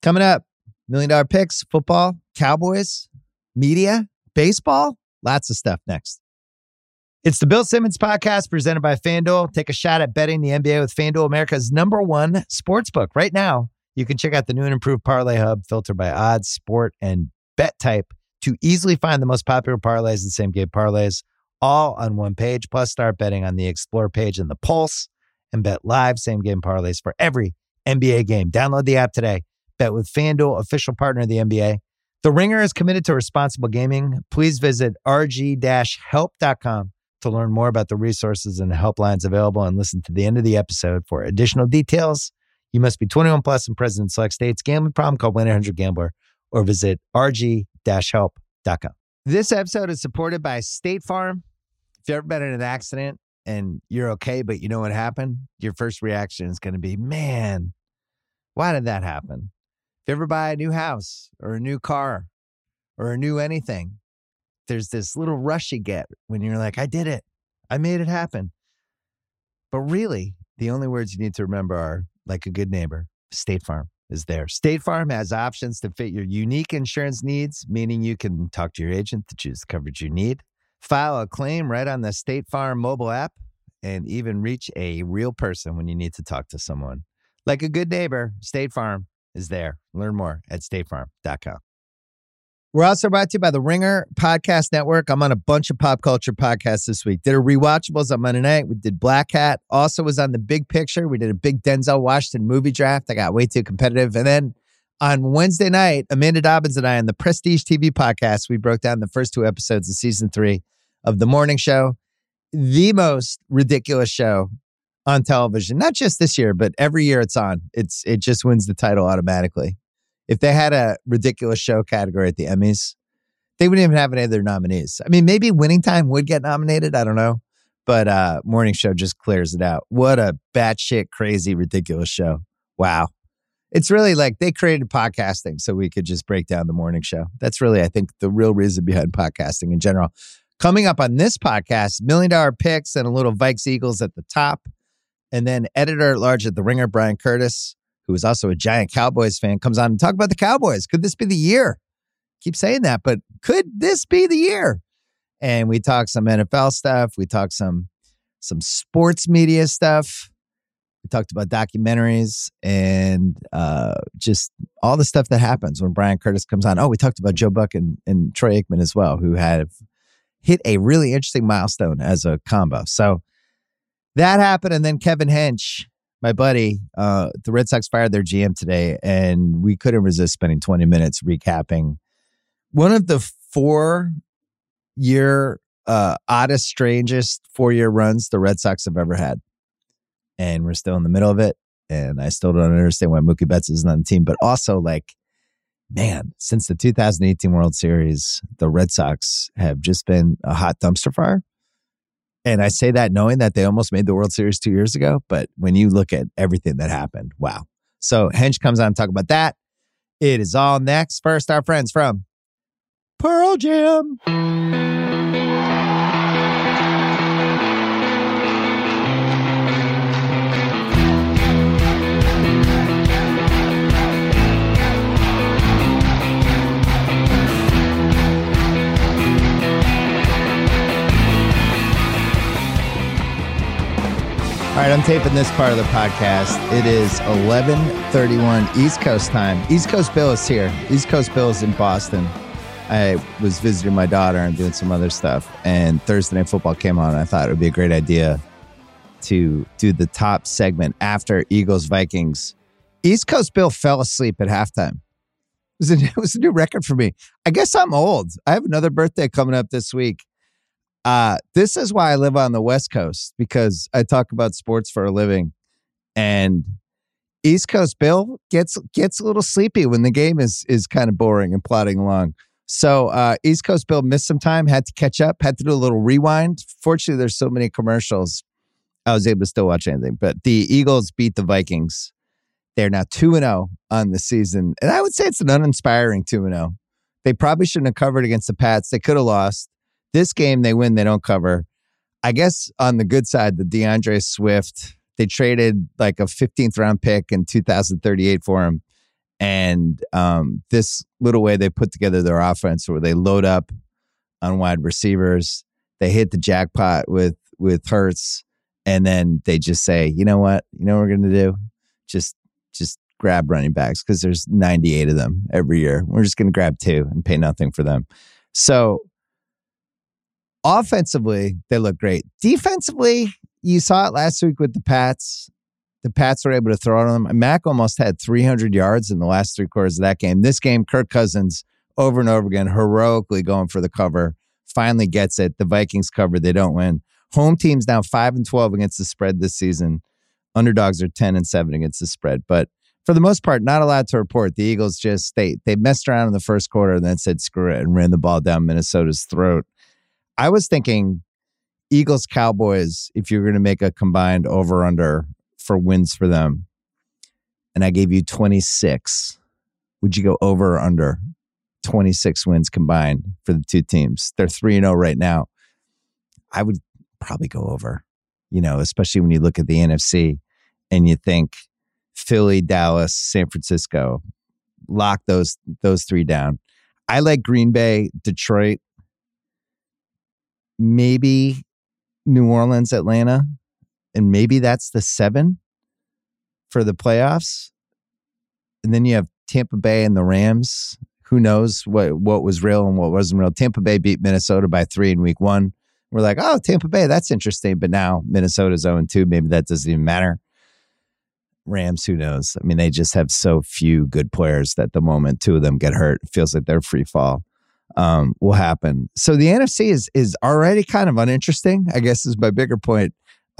Coming up, $1 Million Picks, football, Cowboys, media, baseball, lots of stuff next. It's the Bill Simmons Podcast presented by FanDuel. Take a shot at betting the NBA with FanDuel, America's #1 sportsbook. Right now, you can check out the new and improved Parlay Hub filtered by odds, sport, and bet type to easily find the most popular parlays and same-game parlays all on one page. Plus, start betting on the Explore page and the Pulse and bet live same-game parlays for every NBA game. Download the app today. Bet with FanDuel, official partner of the NBA. The Ringer is committed to responsible gaming. Please visit rg-help.com to learn more about the resources and helplines available and listen to the end of the episode for additional details. You must be 21 plus and present in select states. Gambling problem? Call 1-800-GAMBLER or visit rg-help.com. This episode is supported by State Farm. If you've ever been in an accident and you're okay, but you know what happened, your first reaction is going to be, man, why did that happen? If you ever buy a new house or a new car or a new anything, there's this little rush you get when you're like, I did it. I made it happen. But really, the only words you need to remember are, like a good neighbor, State Farm is there. State Farm has options to fit your unique insurance needs, meaning you can talk to your agent to choose the coverage you need, file a claim right on the State Farm mobile app, and even reach a real person when you need to talk to someone. Like a good neighbor, State Farm is there. Learn more at statefarm.com. We're also brought to you by the Ringer Podcast Network. I'm on a bunch of pop culture podcasts this week. Did a Rewatchables on Monday night. We did Black Hat. Also was on The Big Picture. We did a big Denzel Washington movie draft. I got way too competitive. And then on Wednesday night, Amanda Dobbins and I on the Prestige TV podcast, we broke down the first 2 episodes of season 3 of The Morning Show. The most ridiculous show on television, not just this year, but every year it's on. It just wins the title automatically. If they had a ridiculous show category at the Emmys, they wouldn't even have any of their nominees. I mean, maybe Winning Time would get nominated. I don't know. But Morning Show just clears it out. What a batshit crazy, ridiculous show. Wow. It's really like they created podcasting so we could just break down The Morning Show. That's really, I think, the real reason behind podcasting in general. Coming up on this podcast, $1 Million Picks and a little Vikes Eagles at the top. And then editor at large at The Ringer, Brian Curtis, who is also a giant Cowboys fan, comes on and talk about the Cowboys. Could this be the year? Keep saying that, but could this be the year? And we talk some NFL stuff. We talk some sports media stuff. We talked about documentaries and just all the stuff that happens when Brian Curtis comes on. Oh, we talked about Joe Buck and Troy Aikman as well, who have hit a really interesting milestone as a combo. So that happened. And then Kevin Hench, my buddy, the Red Sox fired their GM today, and we couldn't resist spending 20 minutes recapping one of the 4-year, oddest, strangest 4-year runs the Red Sox have ever had. And we're still in the middle of it. And I still don't understand why Mookie Betts isn't on the team. But also, like, man, since the 2018 World Series, the Red Sox have just been a hot dumpster fire. And I say that knowing that they almost made the World Series 2 years ago. But when you look at everything that happened, wow. So Hench comes on to talk about that. It is all next. First, our friends from Pearl Jam. All right, I'm taping this part of the podcast. It is 11:31 East Coast time. East Coast Bill is here. East Coast Bill is in Boston. I was visiting my daughter and doing some other stuff, and Thursday Night Football came on. And I thought it would be a great idea to do the top segment after Eagles-Vikings. East Coast Bill fell asleep at halftime. It was a new record for me. I guess I'm old. I have another birthday coming up this week. This is why I live on the West Coast, because I talk about sports for a living, and East Coast Bill gets a little sleepy when the game is kind of boring and plodding along. So East Coast Bill missed some time, had to catch up, had to do a little rewind. Fortunately, there's so many commercials, I was able to still watch anything. But the Eagles beat the Vikings. They're now 2-0 on the season, and I would say it's an uninspiring 2-0. They probably shouldn't have covered against the Pats. They could have lost. This game, they win, they don't cover. I guess on the good side, the DeAndre Swift, they traded like a 15th round pick in 2038 for him. And this little way they put together their offense where they load up on wide receivers, they hit the jackpot with Hurts, and then they just say, you know what we're going to do? Just grab running backs because there's 98 of them every year. We're just going to grab 2 and pay nothing for them. So offensively, they look great. Defensively, you saw it last week with the Pats. The Pats were able to throw it on them. Mac almost had 300 yards in the last 3 quarters of that game. This game, Kirk Cousins over and over again, heroically going for the cover, finally gets it. The Vikings cover, they don't win. Home team's now 5-12 against the spread this season. Underdogs are 10-7 against the spread. But for the most part, not allowed to report. The Eagles just, they messed around in the first quarter and then said, screw it, and ran the ball down Minnesota's throat. I was thinking Eagles-Cowboys, if you're going to make a combined over-under for wins for them, and I gave you 26, would you go over or under 26 wins combined for the two teams? They're 3-0 right now. I would probably go over, especially when you look at the NFC and you think Philly, Dallas, San Francisco, lock those 3 down. I like Green Bay, Detroit, maybe New Orleans, Atlanta, and maybe that's the 7 for the playoffs. And then you have Tampa Bay and the Rams. Who knows what was real and what wasn't real. Tampa Bay beat Minnesota by 3 in week 1. We're like, oh, Tampa Bay, that's interesting. But now Minnesota's 0-2. Maybe that doesn't even matter. Rams, who knows? I mean, they just have so few good players that the moment 2 of them get hurt, it feels like they're free fall. Will happen. So the NFC is already kind of uninteresting, I guess is my bigger point.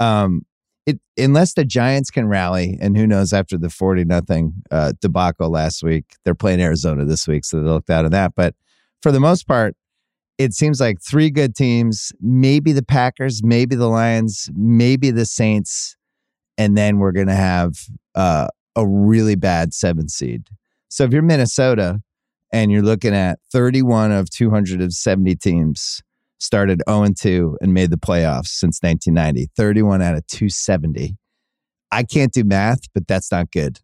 Unless the Giants can rally, and who knows after the 40-0 debacle last week, they're playing Arizona this week, so they looked out of that. But for the most part, it seems like 3 good teams, maybe the Packers, maybe the Lions, maybe the Saints, and then we're going to have a really bad 7 seed. So if you're Minnesota and you're looking at 31 of 270 teams started 0-2 and made the playoffs since 1990, 31 out of 270. I can't do math, but that's not good.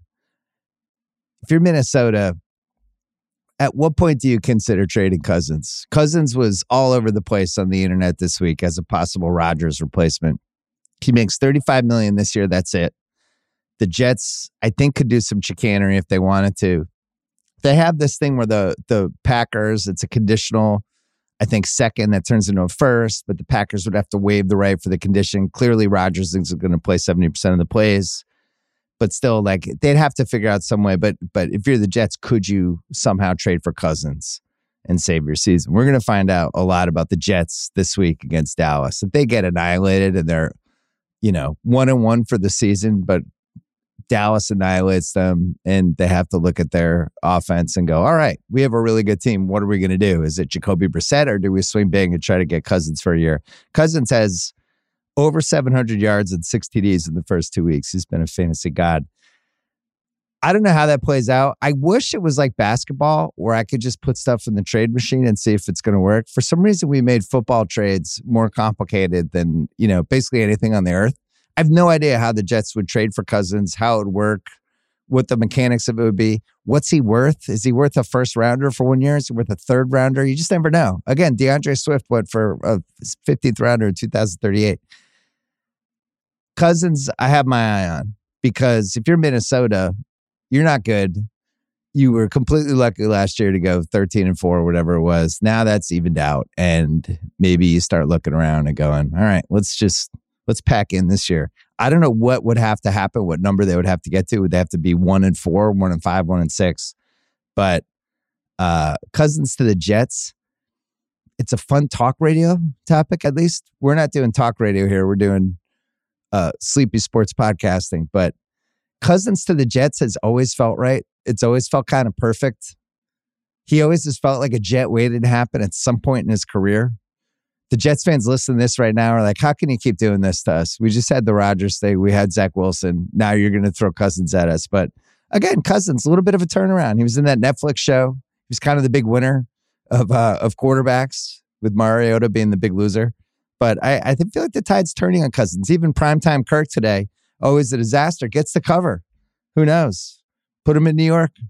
If you're Minnesota, at what point do you consider trading Cousins? Cousins was all over the place on the internet this week as a possible Rodgers replacement. He makes $35 million this year. That's it. The Jets, I think, could do some chicanery if they wanted to. They have this thing where the Packers, it's a conditional, I think, second that turns into a first, but the Packers would have to waive the right for the condition. Clearly, Rodgers is going to play 70% of the plays, but still, like, they'd have to figure out some way. But if you're the Jets, could you somehow trade for Cousins and save your season? We're going to find out a lot about the Jets this week against Dallas. If they get annihilated and they're, 1-1 for the season, but Dallas annihilates them and they have to look at their offense and go, all right, we have a really good team. What are we going to do? Is it Jacoby Brissett or do we swing big and try to get Cousins for a year? Cousins has over 700 yards and 6 TDs in the first 2 weeks. He's been a fantasy god. I don't know how that plays out. I wish it was like basketball where I could just put stuff in the trade machine and see if it's going to work. For some reason, we made football trades more complicated than, basically anything on the earth. I have no idea how the Jets would trade for Cousins, how it would work, what the mechanics of it would be. What's he worth? Is he worth a first rounder for 1 year? Is he worth a third rounder? You just never know. Again, DeAndre Swift went for a 15th rounder in 2038. Cousins, I have my eye on because if you're Minnesota, you're not good. You were completely lucky last year to go 13-4 or whatever it was. Now that's evened out. And maybe you start looking around and going, all right, let's pack in this year. I don't know what would have to happen, what number they would have to get to. Would they have to be 1-4, 1-5, 1-6? But Cousins to the Jets, it's a fun talk radio topic, at least. We're not doing talk radio here. We're doing sleepy sports podcasting. But Cousins to the Jets has always felt right. It's always felt kind of perfect. He always has felt like a Jet waited to happen at some point in his career. The Jets fans listening to this right now are like, how can you keep doing this to us? We just had the Rodgers thing. We had Zach Wilson. Now you're going to throw Cousins at us. But again, Cousins, a little bit of a turnaround. He was in that Netflix show. He was kind of the big winner of quarterbacks with Mariota being the big loser. But I feel like the tide's turning on Cousins. Even primetime Kirk today, always a disaster, gets the cover. Who knows? Put him in New York.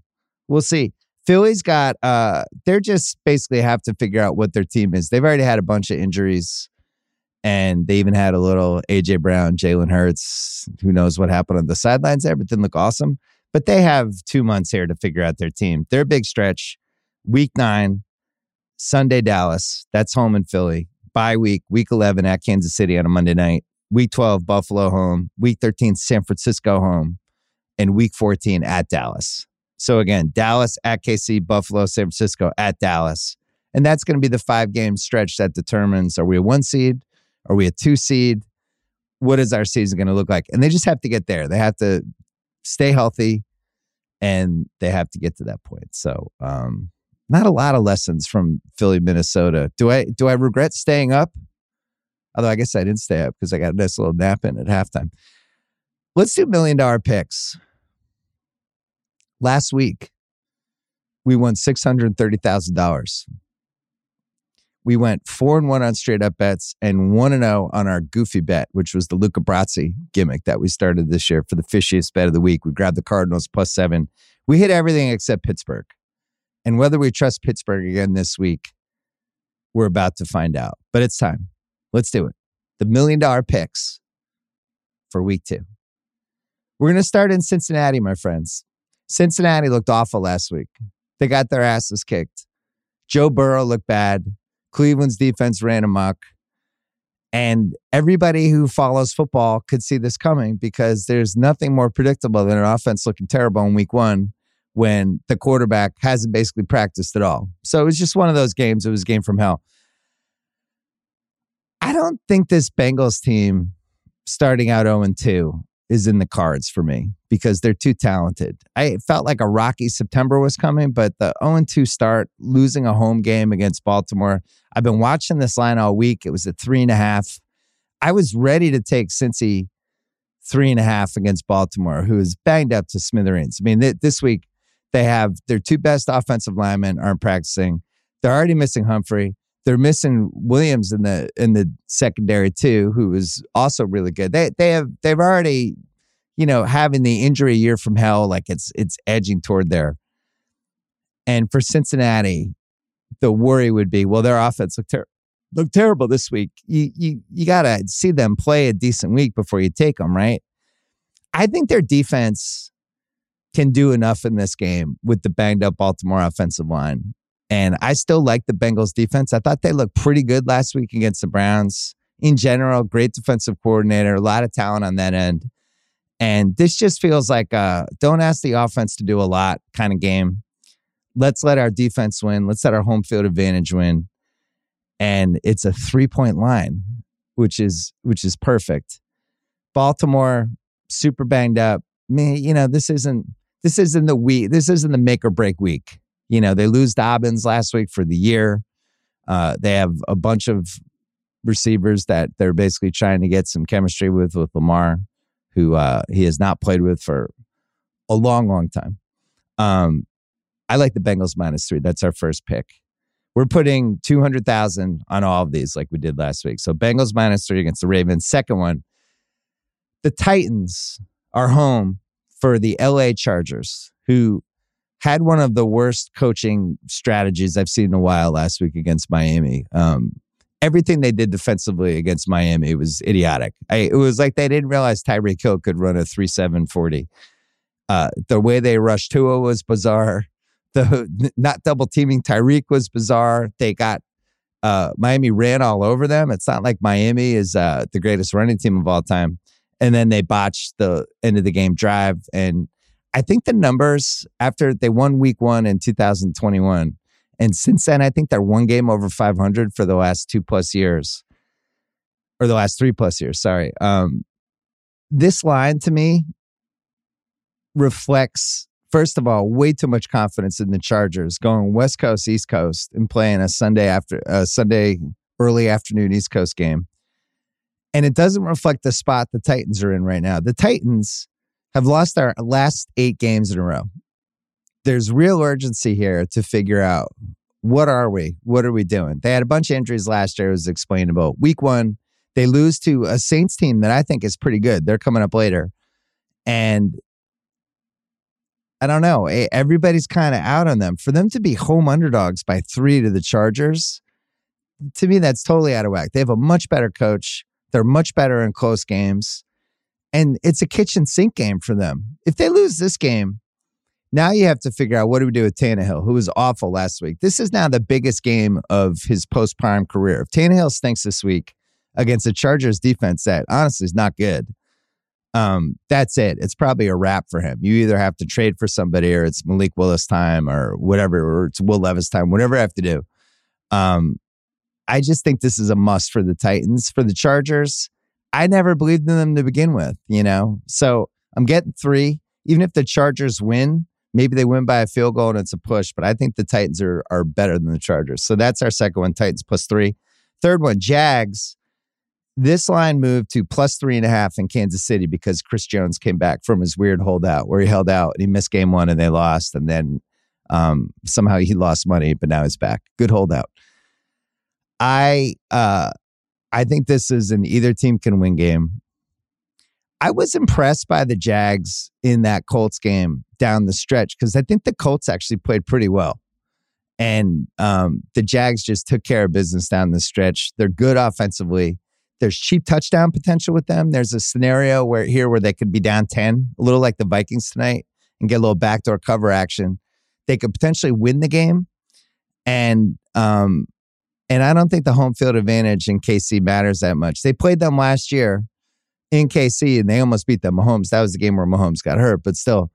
We'll see. Philly's got, they're just basically have to figure out what their team is. They've already had a bunch of injuries, and they even had a little A.J. Brown, Jalen Hurts. Who knows what happened on the sidelines there, but didn't look awesome. But they have 2 months here to figure out their team. Their big stretch, week 9, Sunday, Dallas. That's home in Philly. Bye week, week 11 at Kansas City on a Monday night. Week 12, Buffalo home. Week 13, San Francisco home. And week 14 at Dallas. So again, Dallas at KC, Buffalo, San Francisco at Dallas. And that's going to be the 5-game stretch that determines, are we a 1 seed? Are we a 2 seed? What is our season going to look like? And they just have to get there. They have to stay healthy, and they have to get to that point. So not a lot of lessons from Philly, Minnesota. Do I regret staying up? Although I guess I didn't stay up because I got a nice little nap in at halftime. Let's do $1 million picks. Last week, we won $630,000. We went 4-1 on straight up bets and 1-0 on our goofy bet, which was the Luca Brasi gimmick that we started this year for the fishiest bet of the week. We grabbed the Cardinals +7. We hit everything except Pittsburgh. And whether we trust Pittsburgh again this week, we're about to find out. But it's time. Let's do it. The $1 million picks for week 2. We're going to start in Cincinnati, my friends. Cincinnati looked awful last week. They got their asses kicked. Joe Burrow looked bad. Cleveland's defense ran amok. And everybody who follows football could see this coming because there's nothing more predictable than an offense looking terrible in week 1 when the quarterback hasn't basically practiced at all. So it was just one of those games. It was a game from hell. I don't think this Bengals team starting out 0-2 is in the cards for me because they're too talented. I felt like a rocky September was coming, but the 0-2 start, losing a home game against Baltimore. I've been watching this line all week. It was at 3.5. I was ready to take Cincy 3.5 against Baltimore, who is banged up to smithereens. I mean, this week they have their 2 best offensive linemen aren't practicing. They're already missing Humphrey. They're missing Williams in the secondary too, who is also really good. They've already, having the injury year from hell, like it's edging toward there. And for Cincinnati, the worry would be, well, their offense looked terrible this week. You gotta see them play a decent week before you take them, right? I think their defense can do enough in this game with the banged up Baltimore offensive line. And I still like the Bengals defense. I thought they looked pretty good last week against the Browns. In general, great defensive coordinator, a lot of talent on that end. And this just feels like don't ask the offense to do a lot kind of game. Let's let our defense win. Let's let our home field advantage win. And it's a 3-point line, which is perfect. Baltimore, super banged up. This isn't the make or break week. They lose Dobbins last week for the year. They have a bunch of receivers that they're basically trying to get some chemistry with Lamar, who he has not played with for a long, long time. I like the Bengals -3. That's our first pick. We're putting $200,000 on all of these like we did last week. So Bengals -3 against the Ravens. Second one, the Titans are home for the LA Chargers, who had one of the worst coaching strategies I've seen in a while last week against Miami. Everything they did defensively against Miami was idiotic. It was like they didn't realize Tyreek Hill could run a 3.7 40. The way they rushed Tua was bizarre. The not double teaming Tyreek was bizarre. They got Miami ran all over them. It's not like Miami is the greatest running team of all time. And then they botched the end of the game drive. And I think the numbers after they won week 1 in 2021, and since then, I think they're 1 game over 500 for the last 2+ years, or the last 3+ years. Sorry. This line to me reflects, first of all, way too much confidence in the Chargers going West Coast, East Coast, and playing a Sunday early afternoon East Coast game. And it doesn't reflect the spot the Titans are in right now. The Titans have lost our last 8 games in a row. There's real urgency here to figure out, what are we? What are we doing? They had a bunch of injuries last year. It was explainable. Week 1, they lose to a Saints team that I think is pretty good. They're coming up later. And I don't know. Everybody's kind of out on them. For them to be home underdogs by 3 to the Chargers, to me, that's totally out of whack. They have a much better coach. They're much better in close games. And it's a kitchen sink game for them. If they lose this game, now you have to figure out what do we do with Tannehill, who was awful last week. This is now the biggest game of his post-prime career. If Tannehill stinks this week against the Chargers defense that honestly is not good, that's it. It's probably a wrap for him. You either have to trade for somebody or it's Malik Willis time or whatever, or it's Will Levis time, whatever I have to do. I just think this is a must for the Titans. For the Chargers, I never believed in them to begin with, So I'm getting 3. Even if the Chargers win, maybe they win by a field goal and it's a push, but I think the Titans are better than the Chargers. So that's our second one, Titans +3. Third one, Jags. This line moved to +3.5 in Kansas City because Chris Jones came back from his weird holdout where he held out and he missed game 1 and they lost. And then somehow he lost money, but now he's back. Good holdout. I think this is an either team can win game. I was impressed by the Jags in that Colts game down the stretch because I think the Colts actually played pretty well. And the Jags just took care of business down the stretch. They're good offensively. There's cheap touchdown potential with them. There's a scenario where they could be down 10, a little like the Vikings tonight, and get a little backdoor cover action. They could potentially win the game. And I don't think the home field advantage in KC matters that much. They played them last year in KC, and they almost beat them. Mahomes, that was the game where Mahomes got hurt. But still,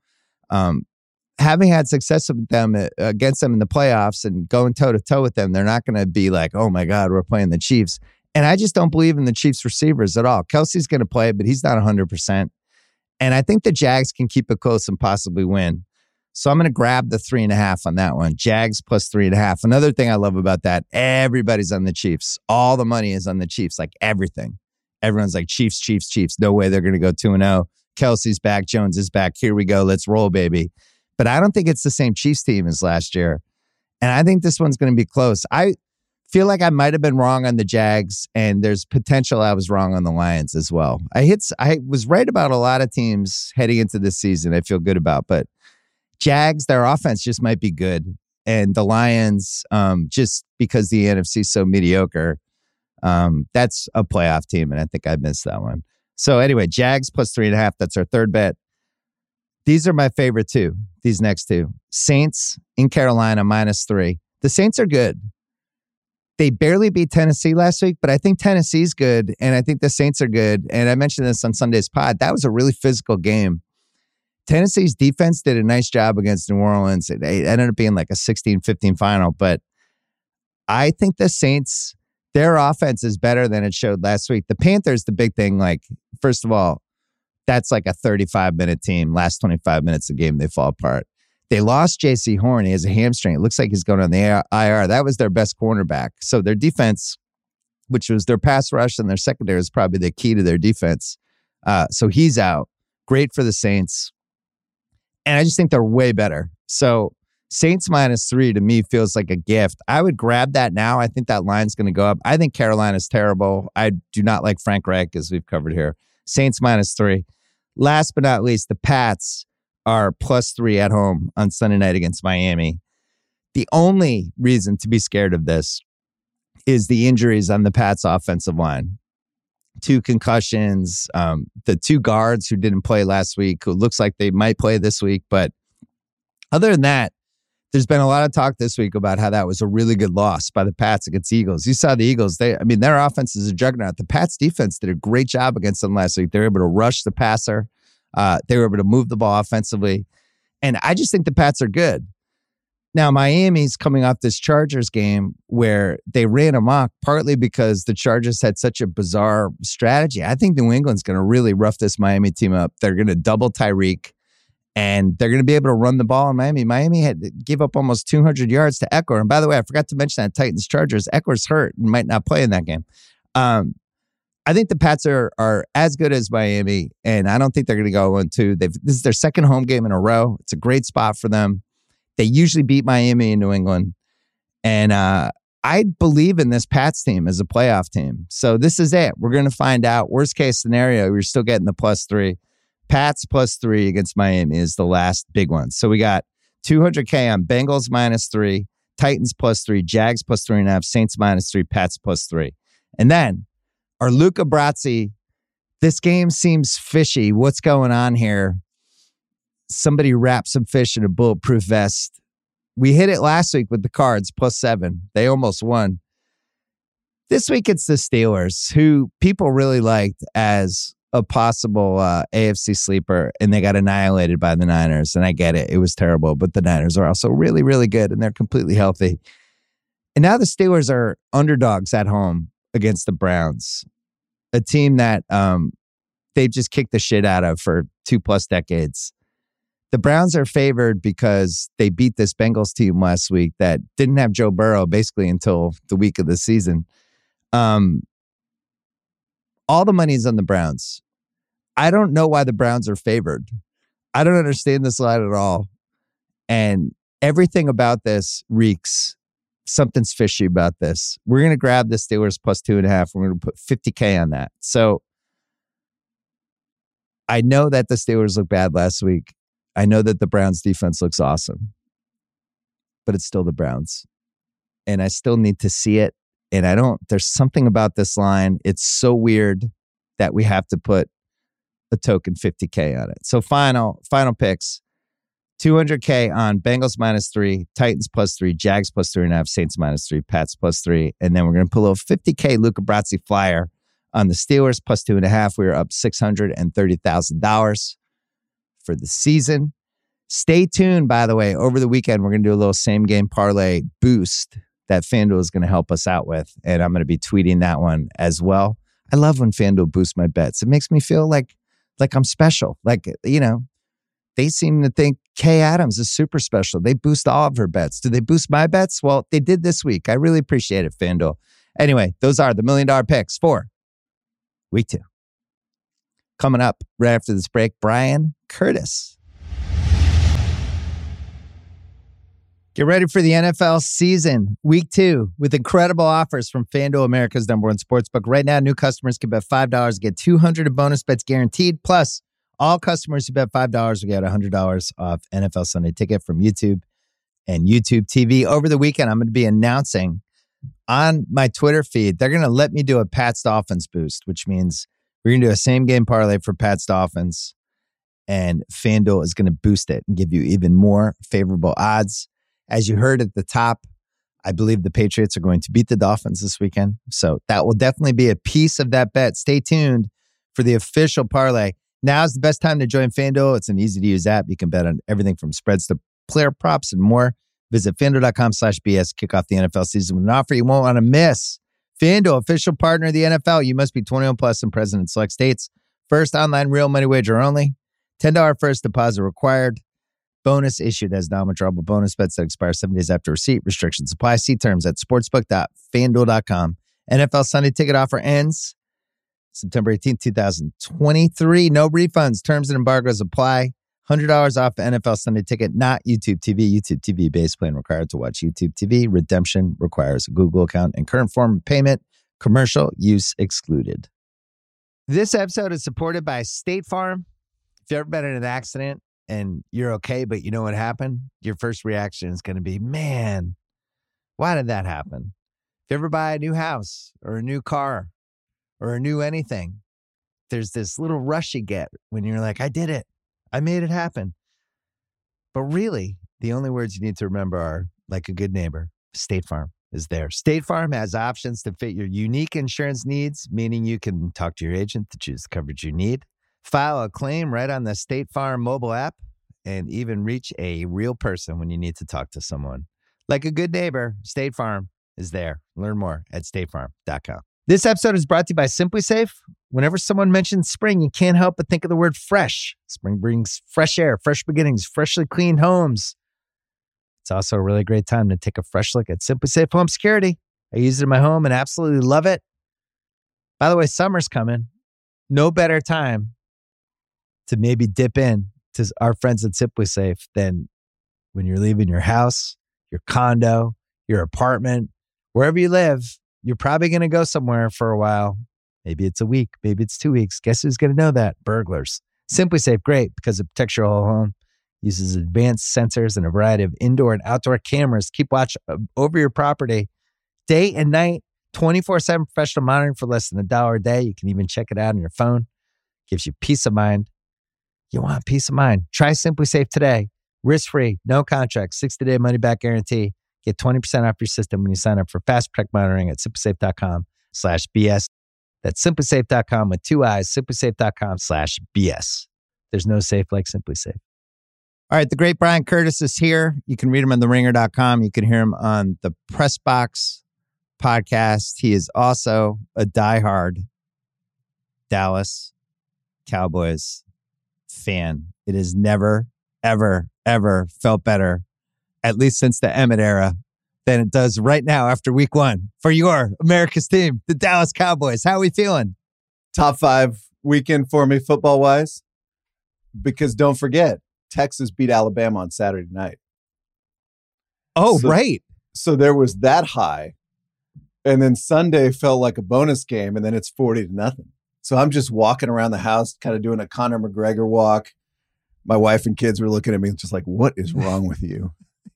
having had success with them against them in the playoffs and going toe-to-toe with them, they're not going to be like, oh, my God, we're playing the Chiefs. And I just don't believe in the Chiefs receivers at all. Kelsey's going to play, but he's not 100%. And I think the Jags can keep it close and possibly win. So I'm going to grab the 3.5 on that one. Jags +3.5. Another thing I love about that, everybody's on the Chiefs. All the money is on the Chiefs, like everything. Everyone's like, Chiefs, Chiefs, Chiefs. No way they're going to go 2-0. Kelsey's back. Jones is back. Here we go. Let's roll, baby. But I don't think it's the same Chiefs team as last year. And I think this one's going to be close. I feel like I might have been wrong on the Jags, and there's potential I was wrong on the Lions as well. I was right about a lot of teams heading into this season I feel good about, but Jags, their offense just might be good. And the Lions, just because the NFC is so mediocre, that's a playoff team, and I think I missed that one. So anyway, Jags +3.5, that's our third bet. These are my favorite two, these next two. Saints in Carolina -3. The Saints are good. They barely beat Tennessee last week, but I think Tennessee's good, and I think the Saints are good. And I mentioned this on Sunday's pod. That was a really physical game. Tennessee's defense did a nice job against New Orleans. It ended up being like a 16-15 final, but I think the Saints, their offense is better than it showed last week. The Panthers, the big thing, like, first of all, that's like a 35-minute team. Last 25 minutes of the game, they fall apart. They lost J.C. Horn. He has a hamstring. It looks like he's going on the IR. That was their best cornerback. So their defense, which was their pass rush and their secondary, is probably the key to their defense. So he's out. Great for the Saints. And I just think they're way better. So Saints -3 to me feels like a gift. I would grab that now. I think that line's going to go up. I think Carolina's terrible. I do not like Frank Reich, as we've covered here. Saints -3. Last but not least, the Pats are +3 at home on Sunday night against Miami. The only reason to be scared of this is the injuries on the Pats offensive line. 2 concussions, the 2 guards who didn't play last week, who looks like they might play this week. But other than that, there's been a lot of talk this week about how that was a really good loss by the Pats against the Eagles. You saw the Eagles. Their offense is a juggernaut. The Pats defense did a great job against them last week. They were able to rush the passer. They were able to move the ball offensively. And I just think the Pats are good. Now, Miami's coming off this Chargers game where they ran amok, partly because the Chargers had such a bizarre strategy. I think New England's going to really rough this Miami team up. They're going to double Tyreek, and they're going to be able to run the ball in Miami. Miami had to give up almost 200 yards to Eckler. And by the way, I forgot to mention that Titans-Chargers. Eckler's hurt and might not play in that game. I think the Pats are as good as Miami, and I don't think they're going to go 1-2. This is their second home game in a row. It's a great spot for them. They usually beat Miami in New England. And I believe in this Pats team as a playoff team. So this is it. We're going to find out. Worst case scenario, you're still getting the +3. Pats +3 against Miami is the last big one. So we got 200K on Bengals -3, Titans +3, Jags +3.5, Saints -3, Pats +3. And then our Luca Brasi, this game seems fishy. What's going on here? Somebody wrapped some fish in a bulletproof vest. We hit it last week with the Cards +7. They almost won. This week it's the Steelers, who people really liked as a possible AFC sleeper, and they got annihilated by the Niners. And I get it. It was terrible, but the Niners are also really, really good, and they're completely healthy. And now the Steelers are underdogs at home against the Browns, a team that they've just kicked the shit out of for 2+ decades. The Browns are favored because they beat this Bengals team last week that didn't have Joe Burrow basically until the week of the season. All the money's on the Browns. I don't know why the Browns are favored. I don't understand this line at all. And everything about this reeks. Something's fishy about this. We're going to grab the Steelers +2.5. We're going to put 50K on that. So I know that the Steelers look bad last week. I know that the Browns defense looks awesome, but it's still the Browns. And I still need to see it. And there's something about this line. It's so weird that we have to put a token 50K on it. So final picks, 200K on Bengals -3, Titans +3, Jags +3.5, Saints -3, Pats +3. And then we're going to put a little 50K Luca Brasi flyer on the Steelers +2.5. We are up $630,000 for the season. Stay tuned, by the way. Over the weekend, we're going to do a little same game parlay boost that FanDuel is going to help us out with. And I'm going to be tweeting that one as well. I love when FanDuel boosts my bets. It makes me feel like I'm special. Like, they seem to think Kay Adams is super special. They boost all of her bets. Do they boost my bets? Well, they did this week. I really appreciate it, FanDuel. Anyway, those are the $1 Million Picks for week 2. Coming up right after this break, Brian Curtis. Get ready for the NFL season, week 2, with incredible offers from FanDuel, America's #1 sportsbook. Right now, new customers can bet $5, get $200 in bonus bets guaranteed. Plus, all customers who bet $5 will get $100 off NFL Sunday Ticket from YouTube and YouTube TV. Over the weekend, I'm going to be announcing on my Twitter feed, they're going to let me do a Pats Dolphins boost, which means we're going to do a same game parlay for Pats Dolphins, and FanDuel is going to boost it and give you even more favorable odds. As you heard at the top, I believe the Patriots are going to beat the Dolphins this weekend. So that will definitely be a piece of that bet. Stay tuned for the official parlay. Now's the best time to join FanDuel. It's an easy-to-use app. You can bet on everything from spreads to player props and more. Visit FanDuel.com/BS. Kick off the NFL season with an offer you won't want to miss. FanDuel, official partner of the NFL. You must be 21 plus and present in select states. First online real money wager only. $10 first deposit required. Bonus issued as non-withdrawable bonus bets that expire 7 days after receipt. Restrictions apply. See terms at sportsbook.fanduel.com. NFL Sunday Ticket offer ends September 18th, 2023. No refunds. Terms and embargoes apply. $100 off NFL Sunday Ticket, not YouTube TV. YouTube TV base plan required to watch YouTube TV. Redemption requires a Google account and current form of payment. Commercial use excluded. This episode is supported by State Farm. If you've ever been in an accident and you're okay, but you know what happened, your first reaction is going to be, man, why did that happen? If you ever buy a new house or a new car or a new anything, there's this little rush you get when you're like, I did it. I made it happen. But really, the only words you need to remember are, like a good neighbor, State Farm is there. State Farm has options to fit your unique insurance needs, meaning you can talk to your agent to choose the coverage you need, file a claim right on the State Farm mobile app, and even reach a real person when you need to talk to someone. Like a good neighbor, State Farm is there. Learn more at statefarm.com. This episode is brought to you by Simply Safe. Whenever someone mentions spring, you can't help but think of the word fresh. Spring brings fresh air, fresh beginnings, freshly cleaned homes. It's also a really great time to take a fresh look at Simply Safe Home Security. I use it in my home and absolutely love it. By the way, summer's coming. No better time to maybe dip in to our friends at Simply Safe than when you're leaving your house, your condo, your apartment, wherever you live. You're probably going to go somewhere for a while. Maybe it's a week. Maybe it's 2 weeks. Guess who's going to know that? Burglars. Simply Safe, great because it protects your whole home. Uses advanced sensors and a variety of indoor and outdoor cameras. Keep watch over your property day and night, 24/7 professional monitoring for less than $1 a day. You can even check it out on your phone. Gives you peace of mind. You want peace of mind. Try Simply Safe today. Risk-free, no contract, 60-day money-back guarantee. Get 20% off your system when you sign up for Fast Protect monitoring at simplysafe.com/BS. That's simplysafe.com with 2 I's, simplysafe.com/BS. There's no safe like Simply Safe. All right, the great Brian Curtis is here. You can read him on theringer.com. You can hear him on the Press Box podcast. He is also a diehard Dallas Cowboys fan. It has never, ever, ever felt better, at least since the Emmett era, than it does right now after week 1 for your America's team, the Dallas Cowboys. How are we feeling? Top 5 weekend for me football-wise, because don't forget, Texas beat Alabama on Saturday night. Oh, right. So there was that high. And then Sunday felt like a bonus game, and then it's 40-0. So I'm just walking around the house, kind of doing a Conor McGregor walk. My wife and kids were looking at me just like, what is wrong with you?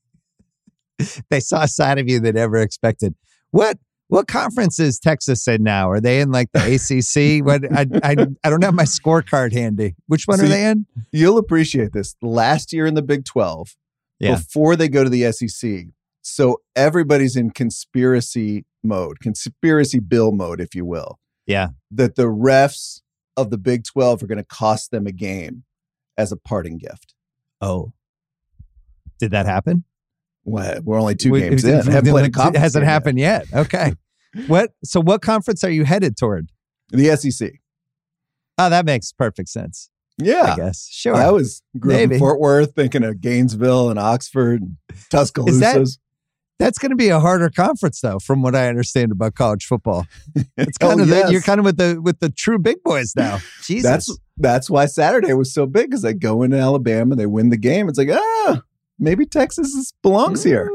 They saw a side of you they never expected. What conference is Texas in now? Are they in like the ACC? What I don't have my scorecard handy. Which one are they in? You'll appreciate this. Last year in the Big 12, before they go to the SEC, so everybody's in conspiracy bill mode, if you will. Yeah. That the refs of the Big 12 are going to cost them a game as a parting gift. Oh. Did that happen? What? We're only 2 games in. It hasn't happened yet. Okay. So what conference are you headed toward? The SEC. Oh, that makes perfect sense. Yeah. I guess. Sure. I grew up in Fort Worth, thinking of Gainesville and Oxford and Tuscaloosa. That's going to be a harder conference, though, from what I understand about college football. It's kind you're kind of with the true big boys now. Jesus. That's why Saturday was so big, because they go into Alabama, they win the game. It's like, maybe Texas belongs here.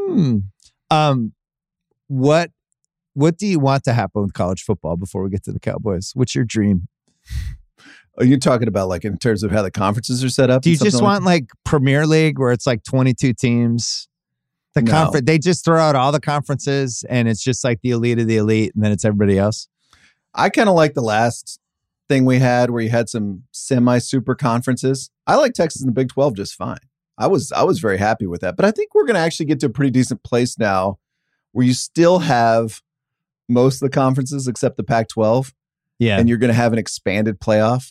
What do you want to happen with college football before we get to the Cowboys? What's your dream? Are you talking about like in terms of how the conferences are set up? Do you just want like Premier League where it's like 22 teams? Conference, they just throw out all the conferences and it's just like the elite of the elite and then it's everybody else. I kind of like the last thing we had where you had some semi-super conferences. I like Texas and the Big 12 just fine. I was very happy with that. But I think we're going to actually get to a pretty decent place now where you still have most of the conferences except the Pac-12. Yeah. And you're going to have an expanded playoff,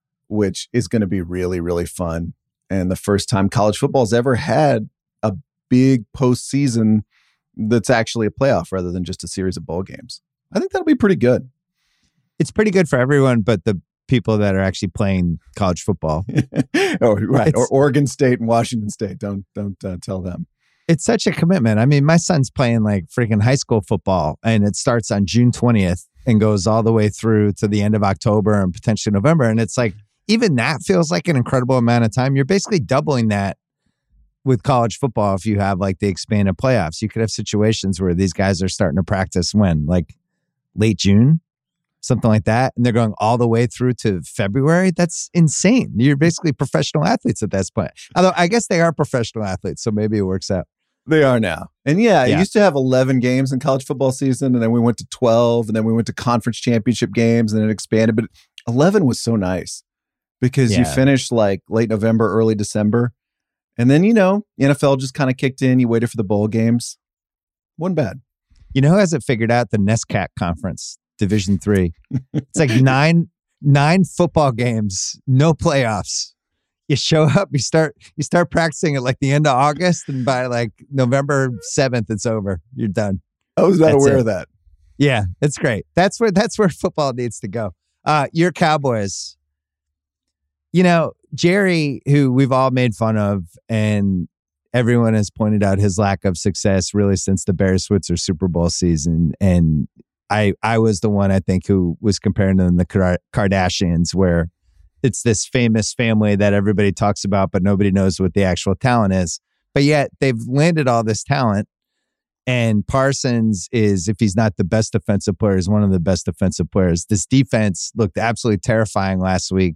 which is going to be really, really fun. And the first time college football's ever had a big postseason that's actually a playoff rather than just a series of bowl games. I think that'll be pretty good. It's pretty good for everyone, but the people that are actually playing college football. Oh, right. Or Oregon State and Washington State. Don't tell them. It's such a commitment. I mean, my son's playing like freaking high school football, and it starts on June 20th and goes all the way through to the end of October and potentially November. And it's like, even that feels like an incredible amount of time. You're basically doubling that with college football if you have like the expanded playoffs. You could have situations where these guys are starting to practice like late June, something like that, and they're going all the way through to February. That's insane. You're basically professional athletes at that point. Although I guess they are professional athletes, so maybe it works out. They are now. And it used to have 11 games in college football season, and then we went to 12, and then we went to conference championship games, and it expanded. But 11 was so nice because you finished like late November, early December. And then, NFL just kind of kicked in. You waited for the bowl games. Wasn't bad. You know who hasn't figured out the NESCAC conference, Division III? It's like nine football games, no playoffs. You show up, you start practicing at like the end of August, and by like November 7th, it's over. You're done. I was not aware of that. Yeah, it's great. That's where football needs to go. Your Cowboys. Jerry, who we've all made fun of, and everyone has pointed out his lack of success really since the Bears-Switzer Super Bowl season. And I was the one, I think, who was comparing them to the Kardashians, where it's this famous family that everybody talks about, but nobody knows what the actual talent is. But yet they've landed all this talent. And Parsons is, if he's not the best defensive player, is one of the best defensive players. This defense looked absolutely terrifying last week.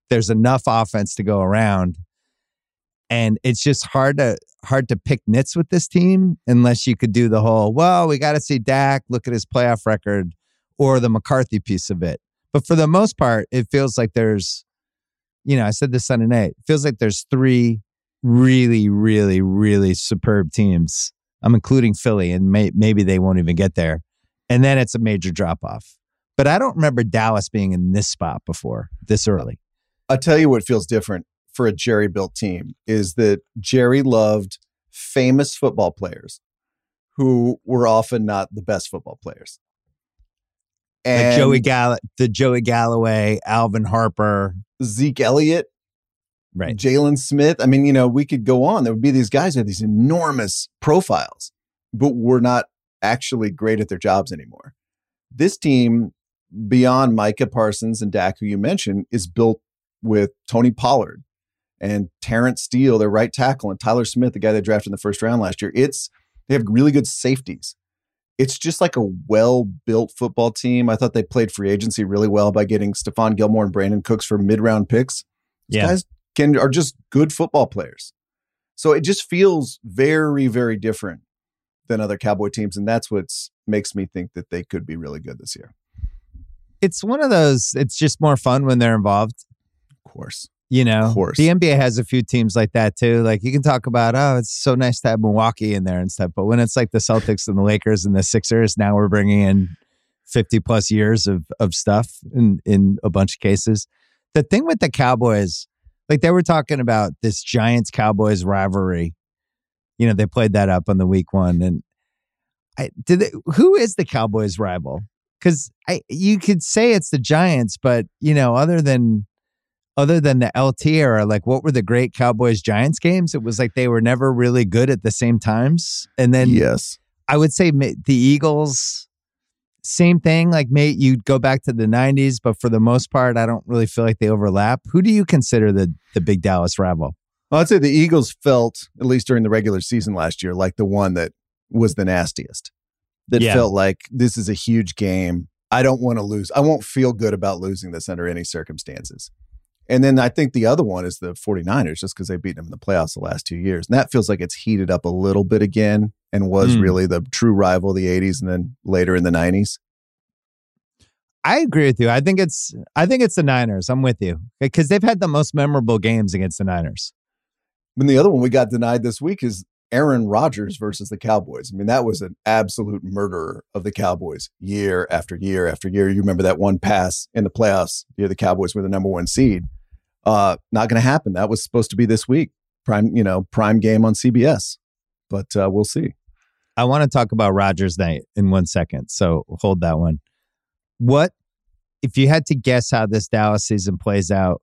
there's enough offense to go around. And it's just hard to pick nits with this team unless you could do the whole, well, we got to see Dak, look at his playoff record, or the McCarthy piece of it. But for the most part, it feels like there's, I said this Sunday night, it feels like there's 3 really, really, really superb teams. I'm including Philly, and maybe they won't even get there. And then it's a major drop-off. But I don't remember Dallas being in this spot before, this early. I'll tell you what feels different for a Jerry-built team is that Jerry loved famous football players who were often not the best football players. And like Joey Galloway, Alvin Harper, Zeke Elliott, right? Jalen Smith. I mean, we could go on. There would be these guys who had these enormous profiles, but were not actually great at their jobs anymore. This team, beyond Micah Parsons and Dak, who you mentioned, is built with Tony Pollard and Terrence Steele, their right tackle, and Tyler Smith, the guy they drafted in the first round last year. They have really good safeties. It's just like a well-built football team. I thought they played free agency really well by getting Stephon Gilmore and Brandon Cooks for mid-round picks. These guys are just good football players. So it just feels very, very different than other Cowboy teams, and that's what makes me think that they could be really good this year. It's one of those, it's just more fun when they're involved. Of course. The NBA has a few teams like that too. Like you can talk about, it's so nice to have Milwaukee in there and stuff. But when it's like the Celtics and the Lakers and the Sixers, now we're bringing in 50 plus years of stuff in a bunch of cases. The thing with the Cowboys, like they were talking about this Giants Cowboys rivalry. They played that up on the week 1. And who is the Cowboys rival? Because you could say it's the Giants, but other than the LT era, like what were the great Cowboys Giants games? It was like they were never really good at the same times. And then yes, I would say the Eagles, same thing. Like you'd go back to the 90s, but for the most part, I don't really feel like they overlap. Who do you consider the big Dallas rival? Well, I'd say the Eagles felt, at least during the regular season last year, like the one that was the nastiest. That felt like this is a huge game. I don't want to lose. I won't feel good about losing this under any circumstances. And then I think the other one is the 49ers, just because they've beaten them in the playoffs the last 2 years. And that feels like it's heated up a little bit again and was really the true rival of the 80s and then later in the 90s. I agree with you. I think it's the Niners. I'm with you. Because they've had the most memorable games against the Niners. And the other one we got denied this week is Aaron Rodgers versus the Cowboys. I mean, that was an absolute murderer of the Cowboys year after year after year. You remember that one pass in the playoffs, the Cowboys were the number 1 seed. Not going to happen. That was supposed to be this week. Prime game on CBS. But we'll see. I want to talk about Rodgers night in 1 second. So hold that one. What, if you had to guess how this Dallas season plays out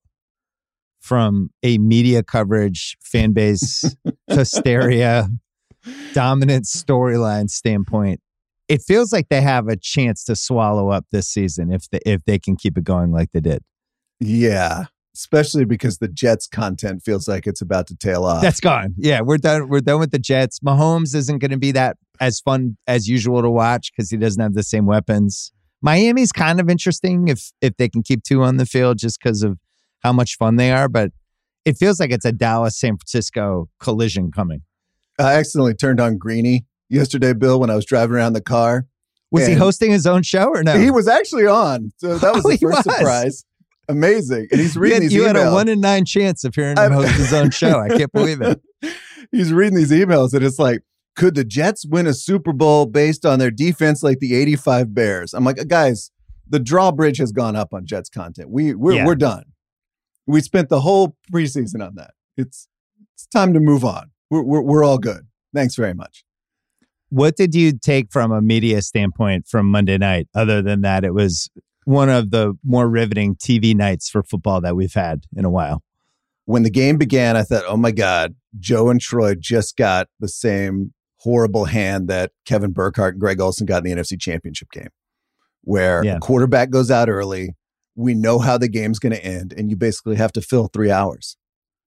from a media coverage, fan base, hysteria, dominant storyline standpoint, it feels like they have a chance to swallow up this season if they can keep it going like they did. Yeah, especially because the Jets content feels like it's about to tail off. That's gone. Yeah, we're done. We're done with the Jets. Mahomes isn't going to be that as fun as usual to watch because he doesn't have the same weapons. Miami's kind of interesting if they can keep 2 on the field just because of how much fun they are, but it feels like it's a Dallas-San Francisco collision coming. I accidentally turned on Greeny yesterday, Bill, when I was driving around the car. Was he hosting his own show or no? He was actually on. So that was the first surprise. Amazing. And he's reading these emails. You had a 1 in 9 chance of hearing him host his own show. I can't believe it. He's reading these emails and it's like, could the Jets win a Super Bowl based on their defense like the 85 Bears? I'm like, guys, the drawbridge has gone up on Jets content. We're done. We spent the whole preseason on that. It's time to move on. We're all good. Thanks very much. What did you take from a media standpoint from Monday night? Other than that, it was one of the more riveting TV nights for football that we've had in a while. When the game began, I thought, oh my God, Joe and Troy just got the same horrible hand that Kevin Burkhardt and Greg Olsen got in the NFC Championship game, where a quarterback goes out early. We know how the game's going to end, and you basically have to fill 3 hours.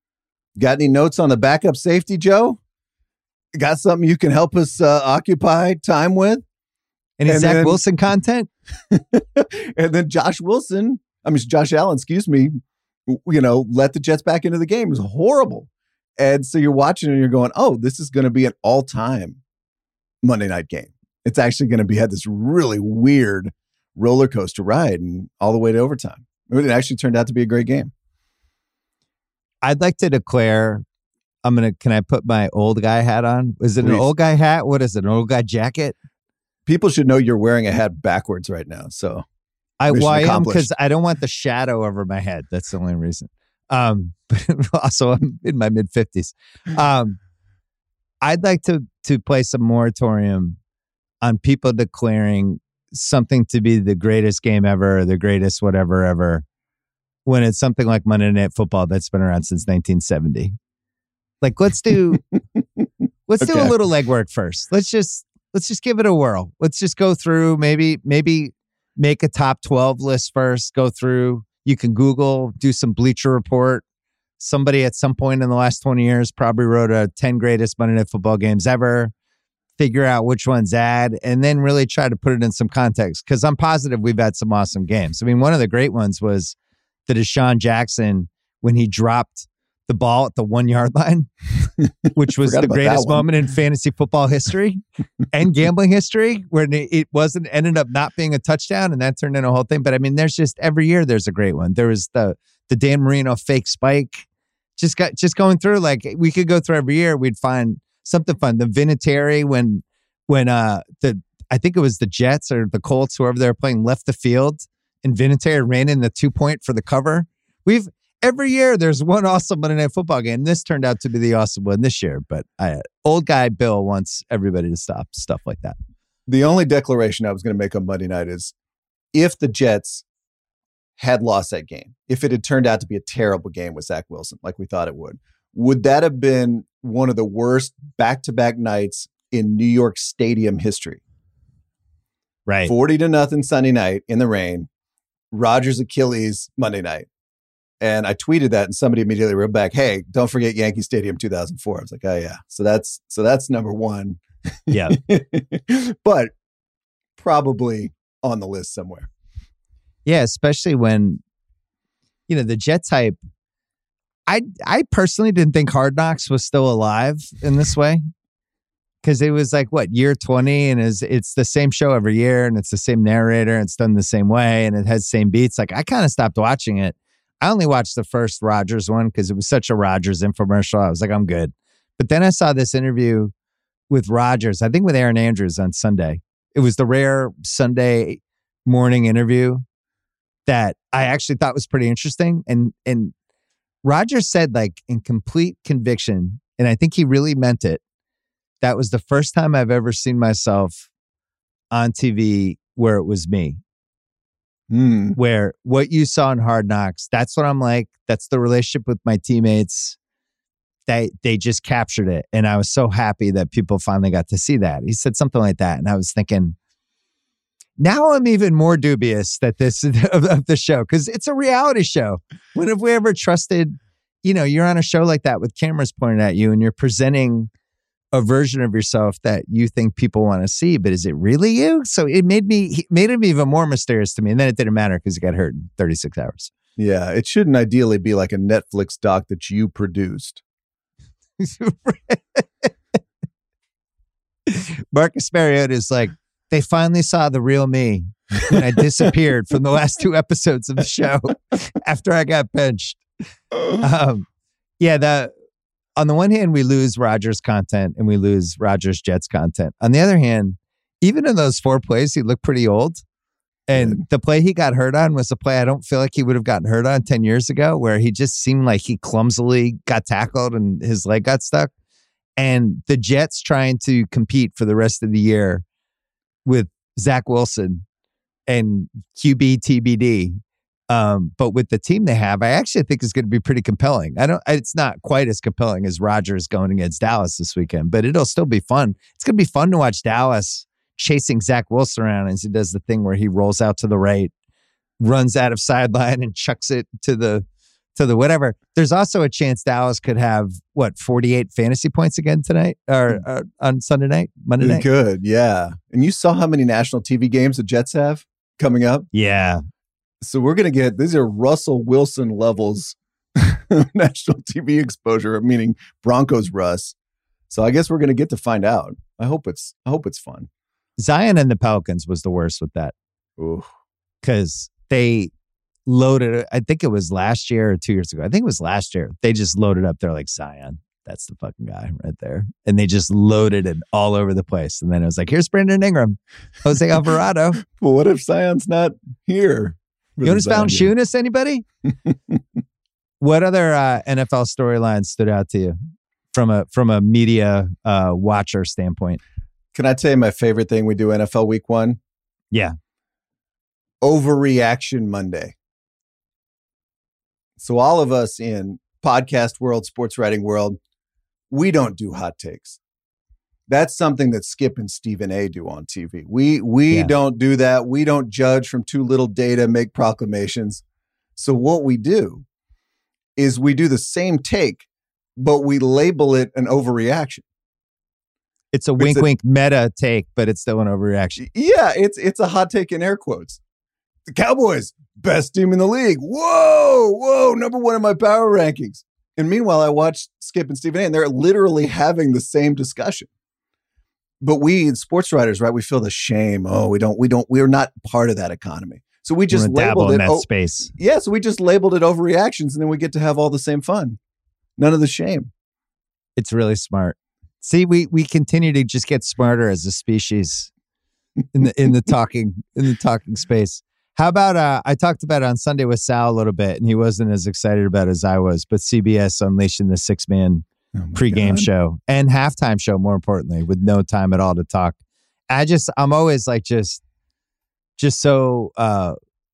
Got any notes on the backup safety, Joe? Got something you can help us occupy time with? Any Zach Wilson content? And then Josh Allen, let the Jets back into the game. It was horrible. And so you're watching and you're going, oh, this is going to be an all-time Monday night game. It's actually going to had this really weird roller coaster ride and all the way to overtime. It actually turned out to be a great game. I'd like to declare, can I put my old guy hat on? Is it Please. An old guy hat? What is it? An old guy jacket? People should know you're wearing a hat backwards right now. So I am because I don't want the shadow over my head. That's the only reason. But also I'm in my mid 50s. I'd like to place a moratorium on people declaring something to be the greatest game ever, or the greatest whatever ever, when it's something like Monday Night Football that's been around since 1970. Like, let's do a little legwork first. Let's just give it a whirl. Let's just go through, maybe make a top 12 list first, go through. You can Google, do some Bleacher Report. Somebody at some point in the last 20 years probably wrote a 10 greatest Monday Night Football games ever. Figure out which ones add, and then really try to put it in some context. Because I'm positive we've had some awesome games. I mean, one of the great ones was the Deshaun Jackson when he dropped the ball at the 1 yard line, which was the greatest moment in fantasy football history and gambling history, where it ended up not being a touchdown, and that turned into a whole thing. But I mean, there's just every year there's a great one. There was the Dan Marino fake spike. Just going through, like, we could go through every year. We'd find something fun. The Vinatieri when I think it was the Jets or the Colts, whoever they were playing, left the field and Vinatieri ran in the 2-point for the cover. Every year there's one awesome Monday Night Football game. This turned out to be the awesome one this year, but old guy Bill wants everybody to stop stuff like that. The only declaration I was going to make on Monday night is, if the Jets had lost that game, if it had turned out to be a terrible game with Zach Wilson, like we thought it would that have been one of the worst back-to-back nights in New York Stadium history? Right. 40-0 Sunday night in the rain, Rodgers Achilles Monday night. And I tweeted that and somebody immediately wrote back, hey, don't forget Yankee Stadium 2004. I was like, oh yeah. So that's number one. Yeah. But probably on the list somewhere. Yeah, especially when, the Jets hype. I personally didn't think Hard Knocks was still alive in this way, because it was like, year 20, and it's the same show every year, and it's the same narrator, and it's done the same way, and it has the same beats. Like, I kind of stopped watching it. I only watched the first Rodgers one because it was such a Rodgers infomercial. I was like, I'm good. But then I saw this interview with Rodgers, I think with Aaron Andrews on Sunday. It was the rare Sunday morning interview that I actually thought was pretty interesting. And Rodgers said, like, in complete conviction, and I think he really meant it, that was the first time I've ever seen myself on TV where it was me. Where what you saw in Hard Knocks, that's what I'm like. That's the relationship with my teammates. They just captured it. And I was so happy that people finally got to see that. He said something like that. And I was thinking, now I'm even more dubious that this of the show, because it's a reality show. When have we ever trusted, you're on a show like that with cameras pointed at you and you're presenting a version of yourself that you think people want to see, but is it really you? So it made him even more mysterious to me. And then it didn't matter because he got hurt in 36 hours. Yeah. It shouldn't ideally be like a Netflix doc that you produced. Marcus Mariota is like, they finally saw the real me when I disappeared from the last 2 episodes of the show after I got benched. On the one hand, we lose Rodgers content and we lose Rodgers Jets content. On the other hand, even in those 4 plays, he looked pretty old. And the play he got hurt on was a play I don't feel like he would have gotten hurt on 10 years ago, where he just seemed like he clumsily got tackled and his leg got stuck. And the Jets trying to compete for the rest of the year with Zach Wilson and QB TBD. But with the team they have, I actually think it's going to be pretty compelling. It's not quite as compelling as Rodgers going against Dallas this weekend, but it'll still be fun. It's going to be fun to watch Dallas chasing Zach Wilson around as he does the thing where he rolls out to the right, runs out of sideline and chucks it to the whatever. There's also a chance Dallas could have 48 fantasy points again tonight or on Sunday night, Monday night. Good. Yeah. And you saw how many national TV games the Jets have coming up? Yeah. So we're going to get, these are Russell Wilson levels of national TV exposure, meaning Broncos Russ. So I guess we're going to get to find out. I hope it's fun. Zion and the Pelicans was the worst with that. Because they loaded, I think it was last year or 2 years ago. I think it was last year. They just loaded up. They're like, Zion, that's the fucking guy right there. And they just loaded it all over the place. And then it was like, here's Brandon Ingram, Jose Alvarado. Well, what if Zion's not here? Jonas Valanciunas, anybody? What other NFL storylines stood out to you from a media watcher standpoint? Can I tell you my favorite thing we do NFL Week 1? Yeah. Overreaction Monday. So all of us in podcast world, sports writing world, we don't do hot takes. That's something that Skip and Stephen A do on TV. We don't do that. We don't judge from too little data, make proclamations. So what we do is we do the same take, but we label it an overreaction. It's a wink meta take, but it's still an overreaction. Yeah, it's a hot take in air quotes. The Cowboys, best team in the league. Whoa, number one in my power rankings. And meanwhile, I watched Skip and Stephen A, and they're literally having the same discussion. But we sports writers, right? We feel the shame. Oh, we're not part of that economy. So we just labeled it that space. Yeah, so we just labeled it overreactions, and then we get to have all the same fun. None of the shame. It's really smart. See, we continue to just get smarter as a species in the talking space. How about I talked about it on Sunday with Sal a little bit, and he wasn't as excited about it as I was, but CBS unleashing the 6-man pregame show and halftime show, more importantly, with no time at all to talk. I'm always like just so I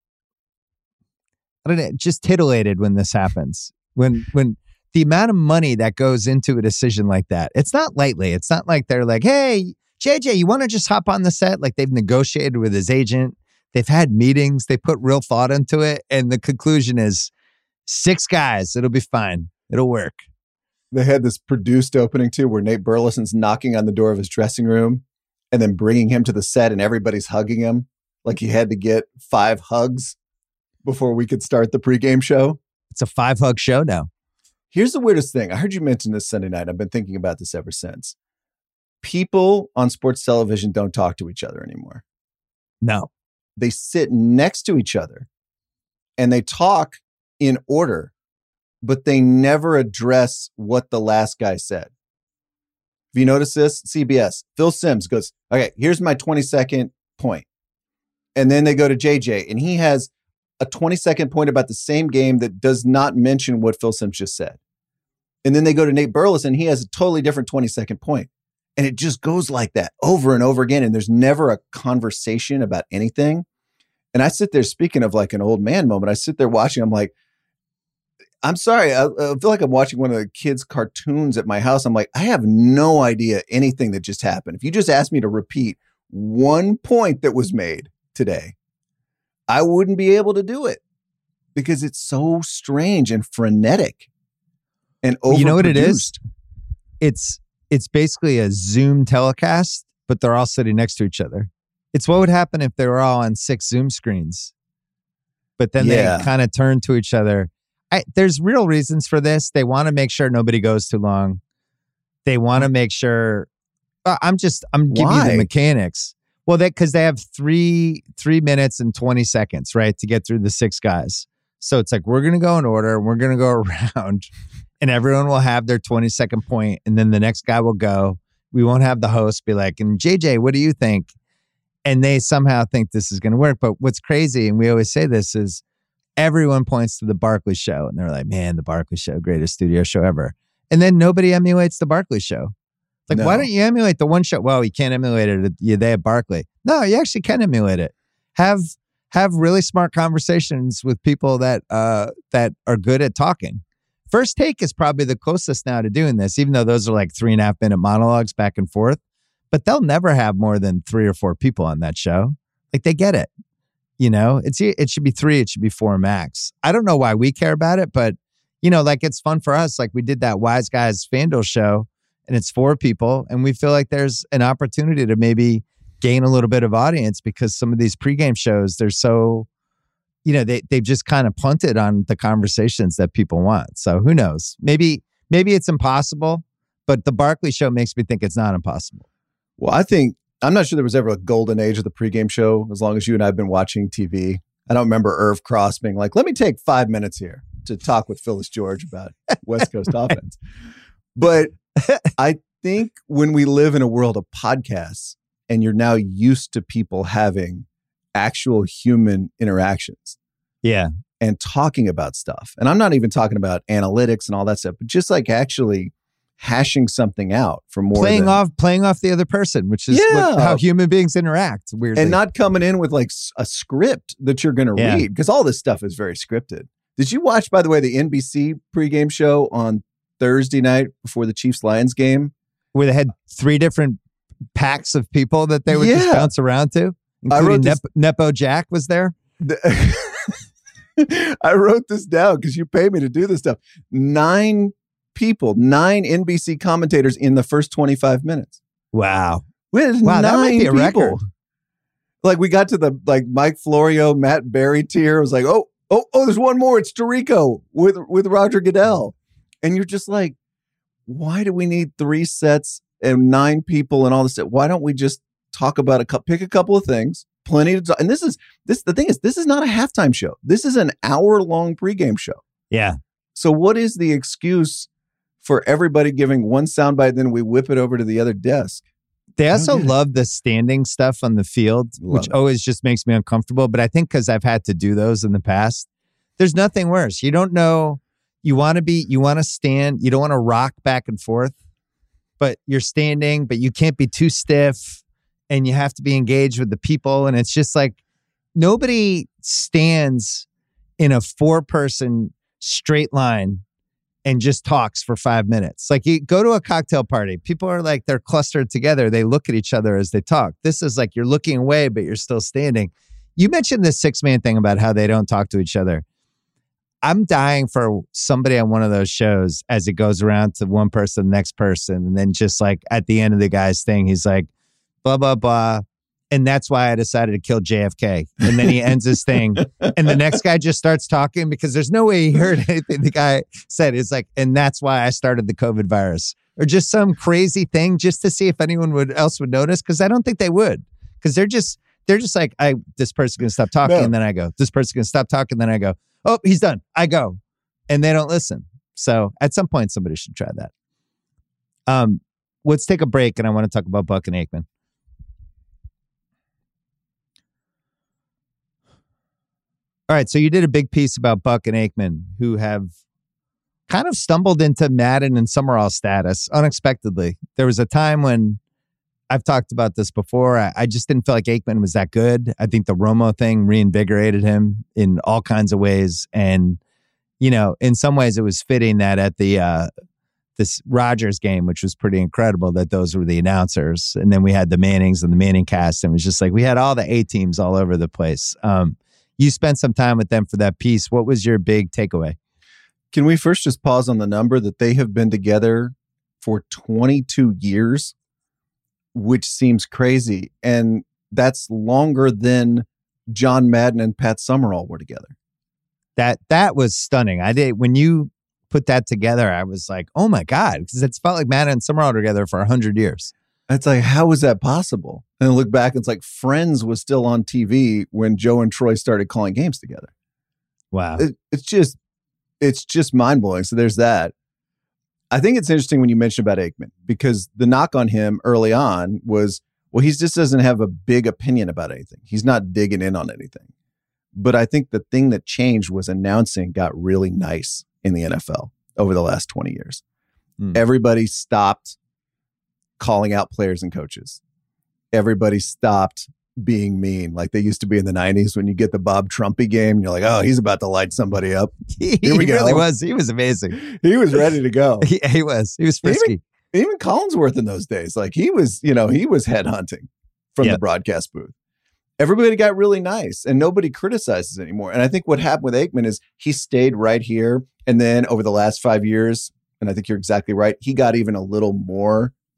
don't know, just titillated when this happens. When the amount of money that goes into a decision like that, it's not lightly. It's not like they're like, hey, JJ, you want to just hop on the set? Like they've negotiated with his agent. They've had meetings. They put real thought into it. And the conclusion is 6 guys. It'll be fine. It'll work. They had this produced opening too, where Nate Burleson's knocking on the door of his dressing room and then bringing him to the set and everybody's hugging him. Like he had to get 5 hugs before we could start the pregame show. It's a 5-hug show now. Here's the weirdest thing. I heard you mention this Sunday night. I've been thinking about this ever since. People on sports television don't talk to each other anymore. No. They sit next to each other and they talk in order, but they never address what the last guy said. Have you noticed this? CBS, Phil Simms goes, okay, here's my 20-second point. And then they go to JJ and he has a 20-second point about the same game that does not mention what Phil Simms just said. And then they go to Nate Burleson. He has a totally different 20-second point. And it just goes like that over and over again. And there's never a conversation about anything. And I sit there, speaking of like an old man moment, I sit there watching. I'm like, I'm sorry. I feel like I'm watching one of the kids' cartoons at my house. I'm like, I have no idea anything that just happened. If you just asked me to repeat one point that was made today, I wouldn't be able to do it because it's so strange and frenetic and overproduced. You know what it is? It's basically a Zoom telecast, but they're all sitting next to each other. It's what would happen if they were all on 6 Zoom screens, but then they kind of turn to each other. There's real reasons for this. They want to make sure nobody goes too long. They want to make sure. I'm giving you the mechanics. Well, because they have 3 minutes and 20 seconds, right, to get through the 6 guys. So it's like, we're going to go in order. We're going to go around and everyone will have their 20-second point. And then the next guy will go. We won't have the host be like, and JJ, what do you think? And they somehow think this is going to work. But what's crazy, and we always say this, is everyone points to the Barkley Show. And they're like, man, the Barkley Show, greatest studio show ever. And then nobody emulates the Barkley Show. Like, why don't you emulate the one show? Well, you can't emulate it. They have Barkley. No, you actually can emulate it. Have really smart conversations with people that are good at talking. First Take is probably the closest now to doing this, even though those are like 3.5-minute monologues back and forth. But they'll never have more than 3 or 4 people on that show. Like, they get it. You know, it should be 3, it should be 4 max. I don't know why we care about it, but you know, like it's fun for us. Like we did that Wise Guys FanDuel show, and it's 4 people, and we feel like there's an opportunity to maybe gain a little bit of audience because some of these pregame shows, they're so they've just kind of punted on the conversations that people want. So who knows? Maybe it's impossible, but the Barkley show makes me think it's not impossible. Well, I'm not sure there was ever a golden age of the pregame show as long as you and I have been watching TV. I don't remember Irv Cross being like, let me take 5 minutes here to talk with Phyllis George about West Coast offense. But I think when we live in a world of podcasts and you're now used to people having actual human interactions. Yeah. And talking about stuff. And I'm not even talking about analytics and all that stuff, but just like actually hashing something out for more playing off the other person, which is how human beings interact, weirdly. And not coming in with like a script that you're going to read, because all this stuff is very scripted. Did you watch, by the way, the NBC pregame show on Thursday night before the Chiefs-Lions game? Where they had 3 different packs of people that they would just bounce around to, including Nepo Jack was there. I wrote this down because you pay me to do this stuff. 9 NBC commentators in the first 25 minutes. Wow. That might be a record. Like we got to the Mike Florio, Matt Berry tier. It was like, oh, there's one more. It's Tirico with Roger Goodell. And you're just like, why do we need 3 sets and 9 people and all this stuff? Why don't we just talk about pick a couple of things? Plenty to talk. And the thing is, this is not a halftime show. This is an hour-long pregame show. Yeah. So what is the excuse for everybody giving one soundbite, then we whip it over to the other desk? They also love the standing stuff on the field, which always just makes me uncomfortable. But I think because I've had to do those in the past, there's nothing worse. You don't know. You want to stand. You don't want to rock back and forth, but you're standing, but you can't be too stiff. And you have to be engaged with the people. And it's just like nobody stands in a 4-person straight line and just talks for 5 minutes. Like you go to a cocktail party. People are like, they're clustered together. They look at each other as they talk. This is like you're looking away, but you're still standing. You mentioned this 6-man thing about how they don't talk to each other. I'm dying for somebody on one of those shows as it goes around to one person, next person. And then just like at the end of the guy's thing, he's like, blah, blah, blah. And that's why I decided to kill JFK. And then he ends his thing. And the next guy just starts talking because there's no way he heard anything the guy said. It's like, and that's why I started the COVID virus. Or just some crazy thing just to see if anyone else would notice. Because I don't think they would. Because they're just like, this person's going to stop talking. And then I go, this person's going to stop talking. Then I go, oh, he's done. I go. And they don't listen. So at some point, somebody should try that. Let's take a break. And I want to talk about Buck and Aikman. All right, so you did a big piece about Buck and Aikman, who have kind of stumbled into Madden and Summerall status unexpectedly. There was a time when I've talked about this before. I just didn't feel like Aikman was that good. I think the Romo thing reinvigorated him in all kinds of ways. And, in some ways it was fitting that at the this Rodgers game, which was pretty incredible, that those were the announcers. And then we had the Mannings and the Manning cast. And it was just like we had all the A teams all over the place. You spent some time with them for that piece. What was your big takeaway? Can we first just pause on the number that they have been together for 22 years, which seems crazy. And that's longer than John Madden and Pat Summerall were together. That was stunning. When you put that together, I was like, oh my God, because it's felt like Madden and Summerall were together for 100 years. It's like, how was that possible? And I look back, it's like Friends was still on TV when Joe and Troy started calling games together. Wow. It's just mind-blowing. So there's that. I think it's interesting when you mention about Aikman, because the knock on him early on was, well, he just doesn't have a big opinion about anything. He's not digging in on anything. But I think the thing that changed was announcing got really nice in the NFL over the last 20 years. Everybody stopped calling out players and coaches. Everybody stopped being mean like they used to be in the 90s when you get the Bob Trumpy game and you're like, oh, he's about to light somebody up. He really was. He was amazing. He was ready to go. He was frisky. Even Collinsworth in those days, like he was headhunting from the broadcast booth. Everybody got really nice and nobody criticizes anymore. And I think what happened with Aikman is he stayed right here. And then over the last 5 years, and I think you're exactly right, he got even a little more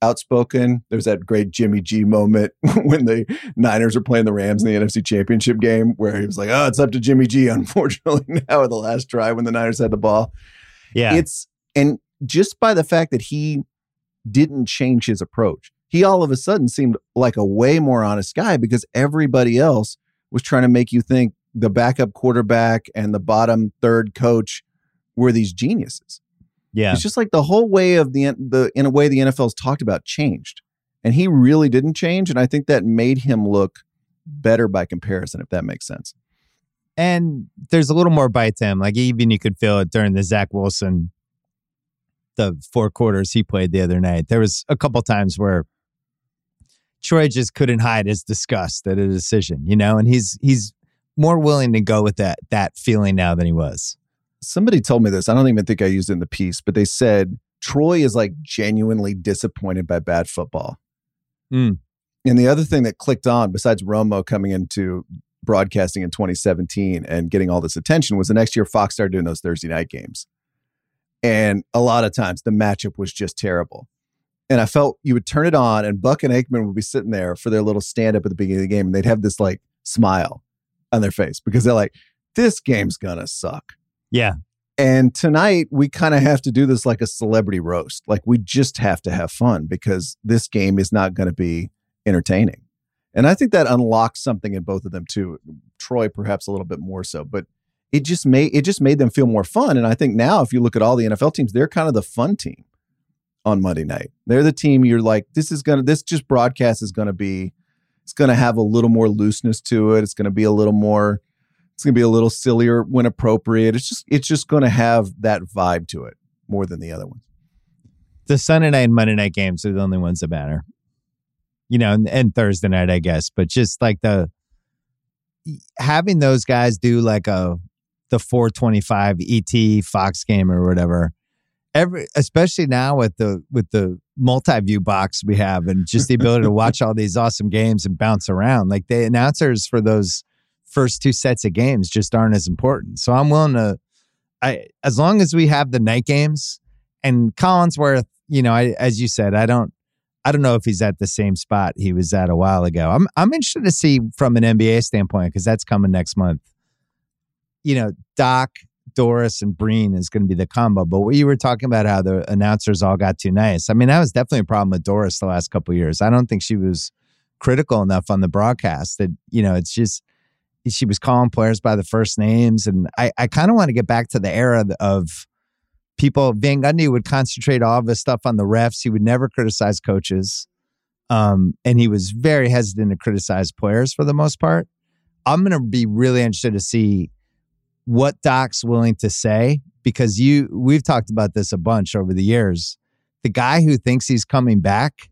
outspoken. There's that great Jimmy G moment when the Niners are playing the Rams in the NFC Championship game where he was like, oh, it's up to Jimmy G, unfortunately, now at the last drive when the Niners had the ball. Yeah. And just by the fact that he didn't change his approach, he all of a sudden seemed like a way more honest guy because everybody else was trying to make you think the backup quarterback and the bottom third coach were these geniuses. Yeah. It's just like the whole way of in a way the NFL's talked about changed. And he really didn't change. And I think that made him look better by comparison, if that makes sense. And there's a little more bite to him. Like even you could feel it during the Zach Wilson, the 4 quarters he played the other night. There was a couple times where Troy just couldn't hide his disgust at a decision, and he's more willing to go with that feeling now than he was. Somebody told me this. I don't even think I used it in the piece, but they said Troy is like genuinely disappointed by bad football. Mm. And the other thing that clicked on, besides Romo coming into broadcasting in 2017 and getting all this attention, was the next year Fox started doing those Thursday night games. And a lot of times the matchup was just terrible. And I felt you would turn it on and Buck and Aikman would be sitting there for their little stand up at the beginning of the game. And they'd have this like smile on their face because they're like, this game's gonna suck. Yeah. And tonight we kind of have to do this like a celebrity roast. Like we just have to have fun because this game is not going to be entertaining. And I think that unlocks something in both of them too. Troy perhaps a little bit more so, but it just made them feel more fun. And I think now if you look at all the NFL teams, they're kind of the fun team on Monday night. They're the team you're like, this just broadcast is going to be, it's going to have a little more looseness to it. It's going to be a little sillier when appropriate. It's just going to have that vibe to it more than the other ones. The Sunday night and Monday night games are the only ones that matter, and Thursday night, I guess. But just like having those guys do like the 425 ET Fox game or whatever, especially now with the multi-view box we have and just the ability to watch all these awesome games and bounce around. Like the announcers for those first 2 sets of games just aren't as important. So I'm willing to, as long as we have the night games and Collinsworth, as you said, I don't know if he's at the same spot he was at a while ago. I'm interested to see from an NBA standpoint, because that's coming next month. Doc, Doris, and Breen is going to be the combo. But what you were talking about, how the announcers all got too nice. I mean, that was definitely a problem with Doris the last couple of years. I don't think she was critical enough on the broadcast that, it's just, she was calling players by the first names. And I kind of want to get back to the era of people. Van Gundy would concentrate all of his stuff on the refs. He would never criticize coaches. And he was very hesitant to criticize players for the most part. I'm going to be really interested to see what Doc's willing to say, because we've talked about this a bunch over the years. The guy who thinks he's coming back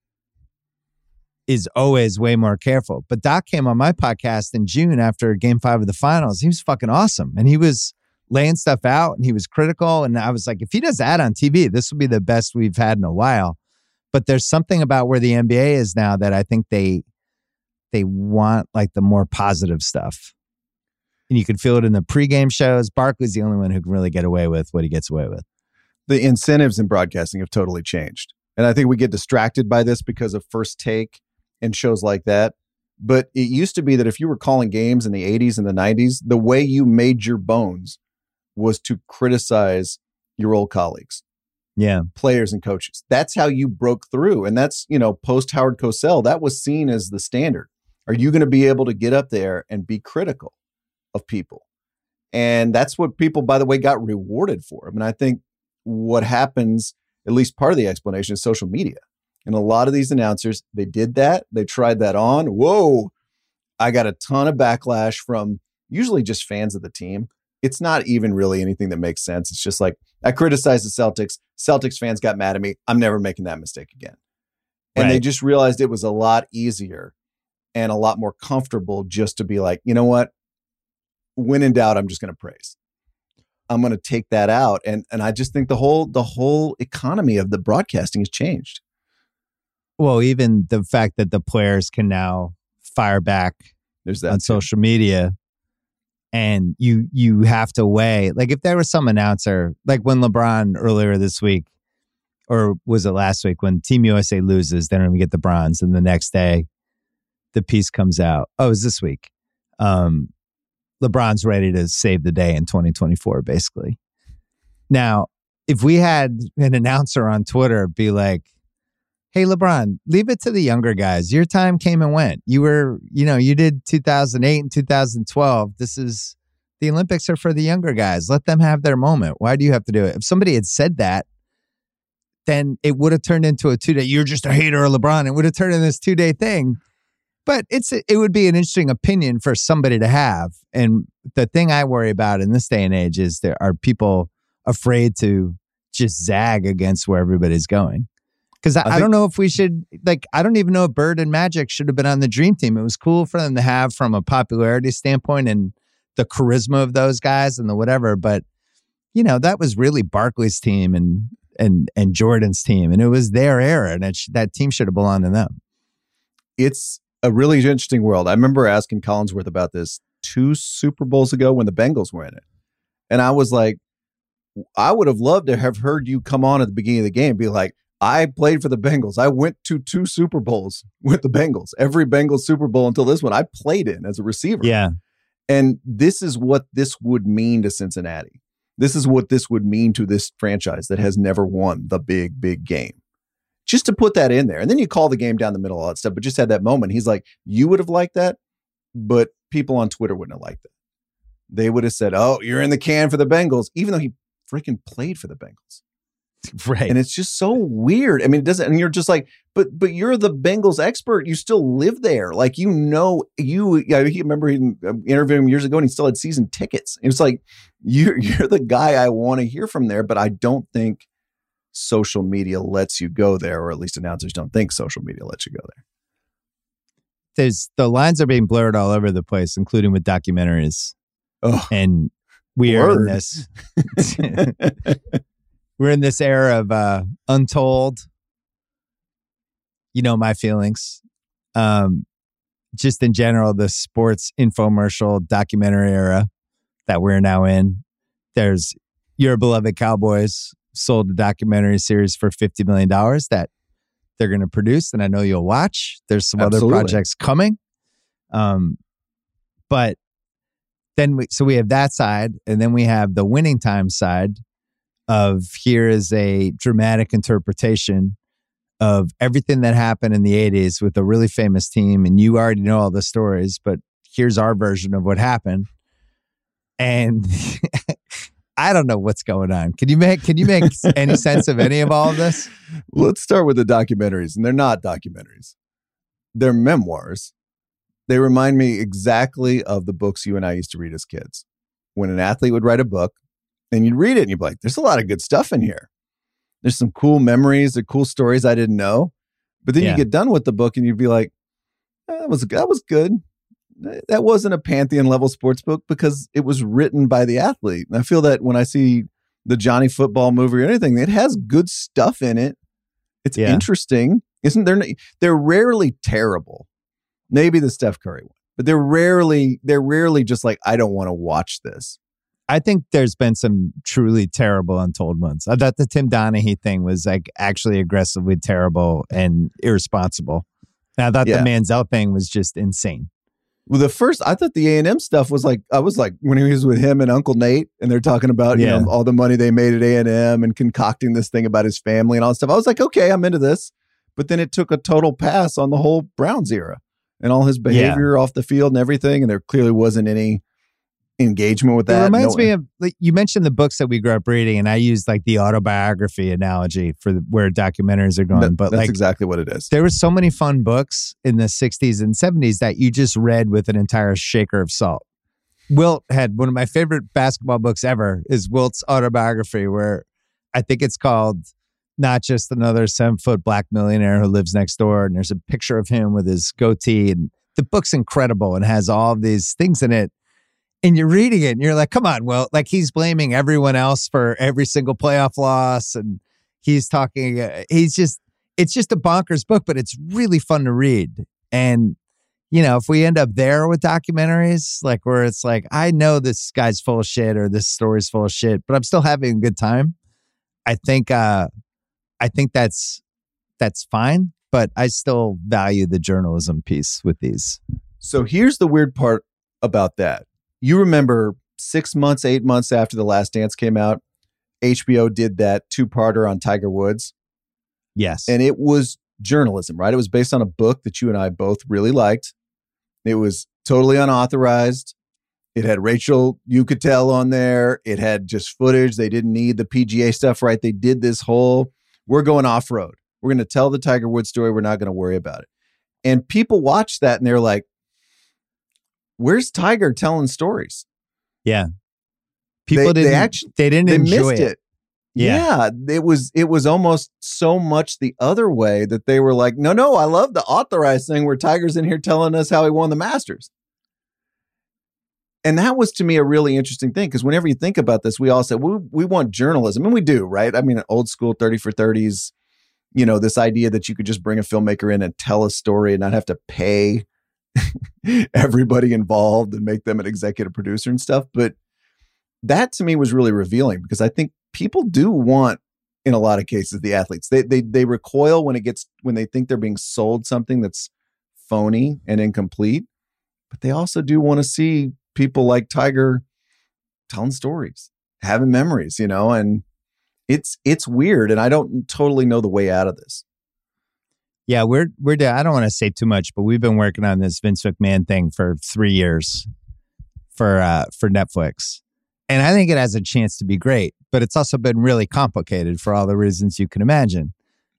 is always way more careful. But Doc came on my podcast in June after Game 5 of the finals. He was fucking awesome. And he was laying stuff out and he was critical. And I was like, if he does that on TV, this will be the best we've had in a while. But there's something about where the NBA is now that I think they want like the more positive stuff. And you can feel it in the pregame shows. Barkley's the only one who can really get away with what he gets away with. The incentives in broadcasting have totally changed. And I think we get distracted by this because of First Take and shows like that. But it used to be that if you were calling games in the 80s and the 90s, the way you made your bones was to criticize your old colleagues. Yeah. Players and coaches. That's how you broke through. And that's, post Howard Cosell, that was seen as the standard. Are you going to be able to get up there and be critical of people? And that's what people, by the way, got rewarded for. I mean, I think what happens, at least part of the explanation, is social media. And a lot of these announcers, they did that. They tried that on. Whoa. I got a ton of backlash from usually just fans of the team. It's not even really anything that makes sense. It's just like, I criticized the Celtics. Celtics fans got mad at me. I'm never making that mistake again. And They just realized it was a lot easier and a lot more comfortable just to be like, you know what? When in doubt, I'm just going to praise. I'm going to take that out. And I just think the whole economy of the broadcasting has changed. Well, even the fact that the players can now fire back on social media, and you have to weigh, like if there was some announcer, like when LeBron earlier this week or was it last week when Team USA loses, they don't even get the bronze, and the next day the piece comes out. Oh, it was this week. LeBron's ready to save the day in 2024, basically. Now, if we had an announcer on Twitter be like, hey, LeBron, leave it to the younger guys. Your time came and went. You did 2008 and 2012. The Olympics are for the younger guys. Let them have their moment. Why do you have to do it? If somebody had said that, then it would have turned into a 2-day, you're just a hater of LeBron. It would have turned into this 2-day thing. But it would be an interesting opinion for somebody to have. And the thing I worry about in this day and age is there are people afraid to just zag against where everybody's going. Because I don't know if we should, I don't even know if Bird and Magic should have been on the Dream Team. It was cool for them to have from a popularity standpoint and the charisma of those guys and the whatever. But, that was really Barkley's team and Jordan's team. And it was their era. And that team should have belonged to them. It's a really interesting world. I remember asking Collinsworth about this 2 Super Bowls ago when the Bengals were in it. And I was like, I would have loved to have heard you come on at the beginning of the game and be like, I played for the Bengals. I went to 2 Super Bowls with the Bengals. Every Bengals Super Bowl until this one, I played in as a receiver. Yeah. And this is what this would mean to Cincinnati. This is what this would mean to this franchise that has never won the big, big game. Just to put that in there. And then you call the game down the middle, all that stuff, but just had that moment. He's like, you would have liked that, but people on Twitter wouldn't have liked it. They would have said, oh, you're in the can for the Bengals, even though he freaking played for the Bengals. Right. And it's just so weird. I mean, it doesn't, and you're just like, but you're the Bengals expert. You still live there. Like, I remember interviewing him years ago and he still had season tickets. It was like, you're the guy I want to hear from there, but I don't think social media lets you go there, or at least announcers don't think social media lets you go there. The lines are being blurred all over the place, including with documentaries. Oh, and we are in this. We're in this era of Untold. You know my feelings. Just in general, the sports infomercial documentary era that we're now in. There's Your Beloved Cowboys sold a documentary series for $50 million that they're going to produce, and I know you'll watch. There's some Absolutely. other projects coming. But then we have that side, and then we have the Winning Time side of here is a dramatic interpretation of everything that happened in the 80s with a really famous team, and you already know all the stories, but here's our version of what happened. And I don't know what's going on. Can you make any sense of any of all of this? Let's start with the documentaries, and they're not documentaries. They're memoirs. They remind me exactly of the books you and I used to read as kids. When an athlete would write a book, and you'd read it and you'd be like, there's a lot of good stuff in here. There's some cool memories, the cool stories I didn't know. But then you get done with the book and you'd be like, that was good. That wasn't a Pantheon level sports book because it was written by the athlete. And I feel that when I see the Johnny Football movie or anything, it has good stuff in it. It's interesting. Isn't there? They're rarely terrible. Maybe the Steph Curry one, but they're rarely just like, I don't want to watch this. I think there's been some truly terrible untold ones. I thought the Tim Donaghy thing was like actually aggressively terrible and irresponsible. And I thought the Manziel thing was just insane. Well, I thought the A&M stuff was like, I was like, when he was with him and Uncle Nate, and they're talking about, you know, all the money they made at A&M and concocting this thing about his family and all that stuff. I was like, okay, I'm into this. But then it took a total pass on the whole Browns era and all his behavior off the field and everything. And there clearly wasn't any engagement with that. It reminds me of, like, you mentioned the books that we grew up reading, and I used like the autobiography analogy for where documentaries are going. But that's exactly what it is. There were so many fun books in the 60s and 70s that you just read with an entire shaker of salt. Wilt had one of my favorite basketball books ever is Wilt's autobiography, where I think it's called Not Just Another 7-Foot Black Millionaire Who Lives Next Door. And there's a picture of him with his goatee, and the book's incredible and has all of these things in it. And you're reading it and you're like, come on, Wilt. Like, he's blaming everyone else for every single playoff loss. And he's talking, it's just a bonkers book, but it's really fun to read. And, you know, if we end up there with documentaries, like where it's like, I know this guy's full of shit or this story's full of shit, but I'm still having a good time. I think I think that's fine, but I still value the journalism piece with these. So here's the weird part about that. You remember 6 months, 8 months after The Last Dance came out, HBO did that 2-parter on Tiger Woods. Yes. And it was journalism, right? It was based on a book that you and I both really liked. It was totally unauthorized. It had Rachel Yucatel on there. It had just footage. They didn't need the PGA stuff, right? They did this whole, we're going off-road. We're going to tell the Tiger Woods story. We're not going to worry about it. And people watched that and they're like, where's Tiger telling stories? Yeah. People they didn't enjoy missed it. Yeah. It was almost so much the other way that they were like, no, I love the authorized thing where Tiger's in here telling us how he won the Masters. And that was, to me, a really interesting thing, because whenever you think about this, we all say, we want journalism. And we do, right? I mean, old school 30 for 30s, this idea that you could just bring a filmmaker in and tell a story and not have to pay everybody involved and make them an executive producer and stuff. But that, to me, was really revealing, because I think people do want, in a lot of cases, the athletes. They recoil when they think they're being sold something that's phony and incomplete. But they also do want to see people like Tiger telling stories, having memories, and it's weird. And I don't totally know the way out of this. Yeah, we're I don't want to say too much, but we've been working on this Vince McMahon thing for 3 years for Netflix. And I think it has a chance to be great, but it's also been really complicated for all the reasons you can imagine.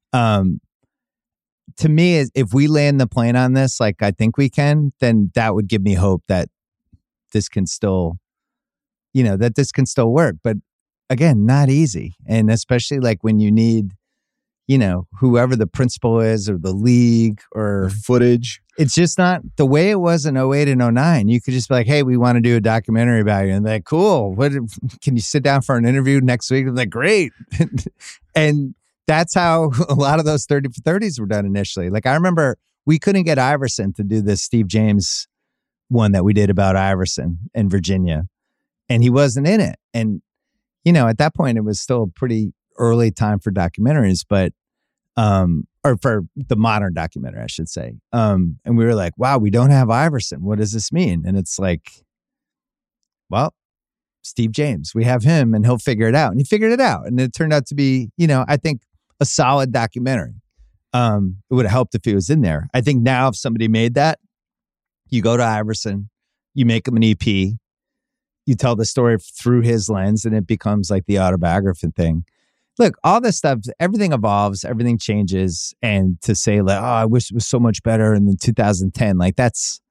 To me, if we land the plane on this, like I think we can, then that would give me hope that this can still, that this can still work. But again, not easy. And especially like when you need, whoever the principal is or the league or footage. It's just not the way it was in 08 and 09. You could just be like, hey, we want to do a documentary about you. And they're like, cool. Can you sit down for an interview next week? I'm like, great. And that's how a lot of those 30 for 30s were done initially. Like I remember we couldn't get Iverson to do this Steve James one that we did about Iverson in Virginia, and he wasn't in it. And, at that point it was still a pretty early time for documentaries, but, or for the modern documentary, I should say. And we were like, wow, we don't have Iverson. What does this mean? And it's like, well, Steve James, we have him and he'll figure it out. And he figured it out. And it turned out to be, I think a solid documentary. It would have helped if he was in there. I think now if somebody made that, you go to Iverson, you make him an EP, you tell the story through his lens, and it becomes like the autobiography thing. Look, all this stuff, everything evolves, everything changes. And to say like, oh, I wish it was so much better in the 2010, like that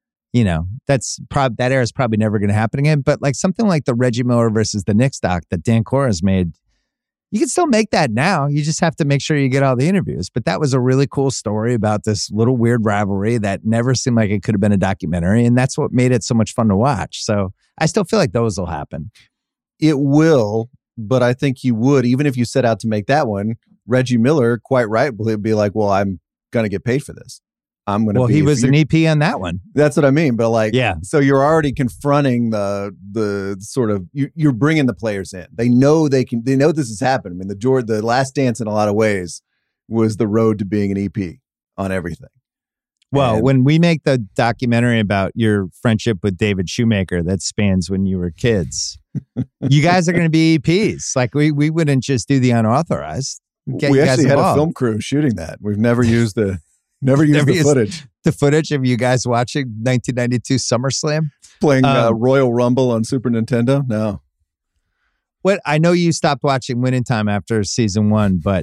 era is probably never going to happen again. But like something like the Reggie Miller versus the Knicks doc that Dan Cora's made, you can still make that now. You just have to make sure you get all the interviews. But that was a really cool story about this little weird rivalry that never seemed like it could have been a documentary. And that's what made it so much fun to watch. So I still feel like those will happen. It will, but I think you would, even if you set out to make that one, Reggie Miller, quite right, will be like, well, I'm going to get paid for this. I'm going to he was an EP on that one. That's what I mean. But like, yeah. So you're already confronting the sort of, you're bringing the players in. They know they know this has happened. I mean, the Last Dance in a lot of ways was the road to being an EP on everything. Well, when we make the documentary about your friendship with David Shoemaker that spans when you were kids, you guys are going to be EPs. Like we wouldn't just do the unauthorized. We actually had a film crew shooting that. We've never used the footage. The footage of you guys watching 1992 SummerSlam? Playing Royal Rumble on Super Nintendo? No. What I know you stopped watching Winning Time after season 1, but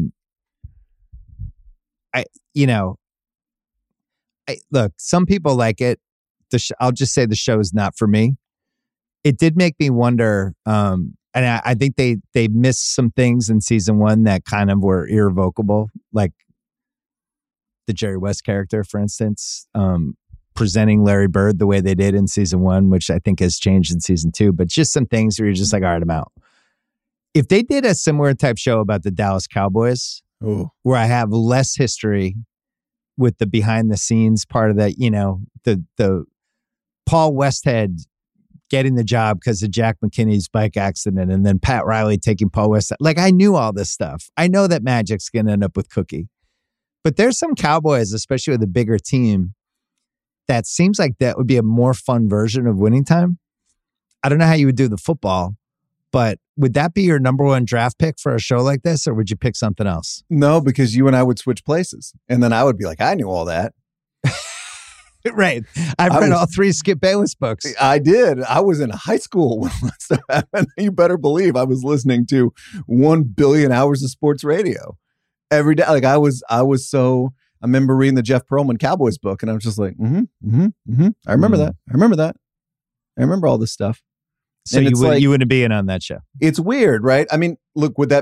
look, some people like it. I'll just say the show is not for me. It did make me wonder, and I think they missed some things in season 1 that kind of were irrevocable, like the Jerry West character, for instance, presenting Larry Bird the way they did in season 1, which I think has changed in season 2, but just some things where you're just like, all right, I'm out. If they did a similar type show about the Dallas Cowboys, where I have less history with the behind the scenes part of that, the Paul Westhead getting the job because of Jack McKinney's bike accident and then Pat Riley taking Paul West. Like, I knew all this stuff. I know that Magic's going to end up with Cookie. But there's some Cowboys, especially with a bigger team, that seems like that would be a more fun version of Winning Time. I don't know how you would do the football, but would that be your number one draft pick for a show like this, or would you pick something else? No, because you and I would switch places. And then I would be like, I knew all that. Right. I've read all 3 Skip Bayless books. I did. I was in high school when that stuff happened. You better believe I was listening to 1 billion hours of sports radio every day. Like I remember reading the Jeff Pearlman Cowboys book, and I was just like, I remember that. I remember that. I remember all this stuff. So you wouldn't be in on that show. It's weird, right? I mean, look, was that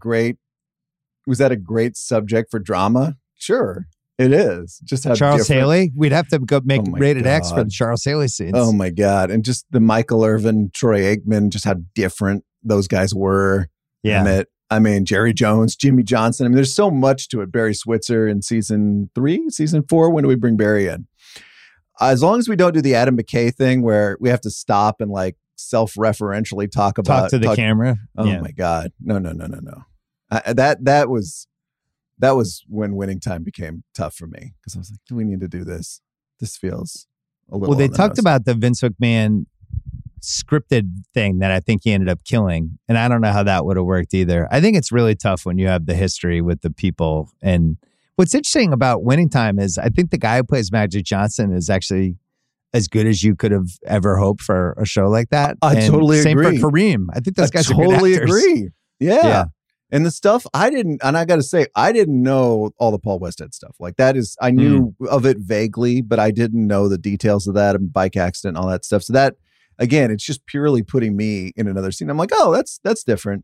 a great subject for drama? Sure. It is. Just how Charles Haley. We'd have to go make Rated X for the Charles Haley scenes. Oh my God. And just the Michael Irvin, Troy Aikman, just how different those guys were. Yeah. I mean, Jerry Jones, Jimmy Johnson. I mean, there's so much to it. Barry Switzer in season 3, season 4. When do we bring Barry in? As long as we don't do the Adam McKay thing where we have to stop and like self-referentially talk to the camera. Oh my God. No. That was when Winning Time became tough for me, because I was like, do we need to do this? This feels a little. Well, they talked about the Vince McMahon scripted thing that I think he ended up killing. And I don't know how that would have worked either. I think it's really tough when you have the history with the people. And what's interesting about Winning Time is I think the guy who plays Magic Johnson is actually as good as you could have ever hoped for a show like that. I totally agree. Same for Kareem. I think those guys totally are good actors. Agree. Yeah. And the stuff I didn't know all the Paul Westhead stuff. Like that is, I knew of it vaguely, but I didn't know the details of that and bike accident and all that stuff. So that, again, it's just purely putting me in another scene. I'm like, oh, that's different.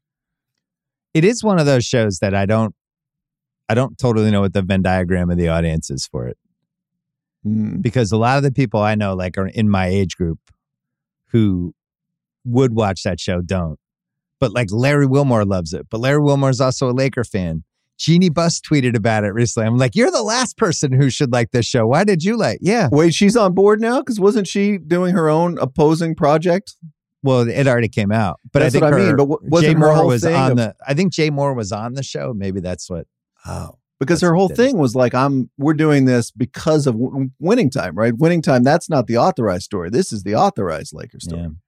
It is one of those shows that I don't totally know what the Venn diagram of the audience is for it. Because a lot of the people I know, like, are in my age group who would watch that show don't. But like Larry Wilmore loves it. But Larry Wilmore is also a Laker fan. Jeannie Buss tweeted about it recently. I'm like, you're the last person who should like this show. Why did you like? Yeah. Wait, she's on board now? Because wasn't she doing her own opposing project? Well, it already came out. But that's I think what I mean. But wasn't her whole thing I think Jay Moore was on the show. Maybe that's what. Oh. Because her whole thing was like, we're doing this because of Winning Time, right? Winning Time, that's not the authorized story. This is the authorized Lakers story. Yeah.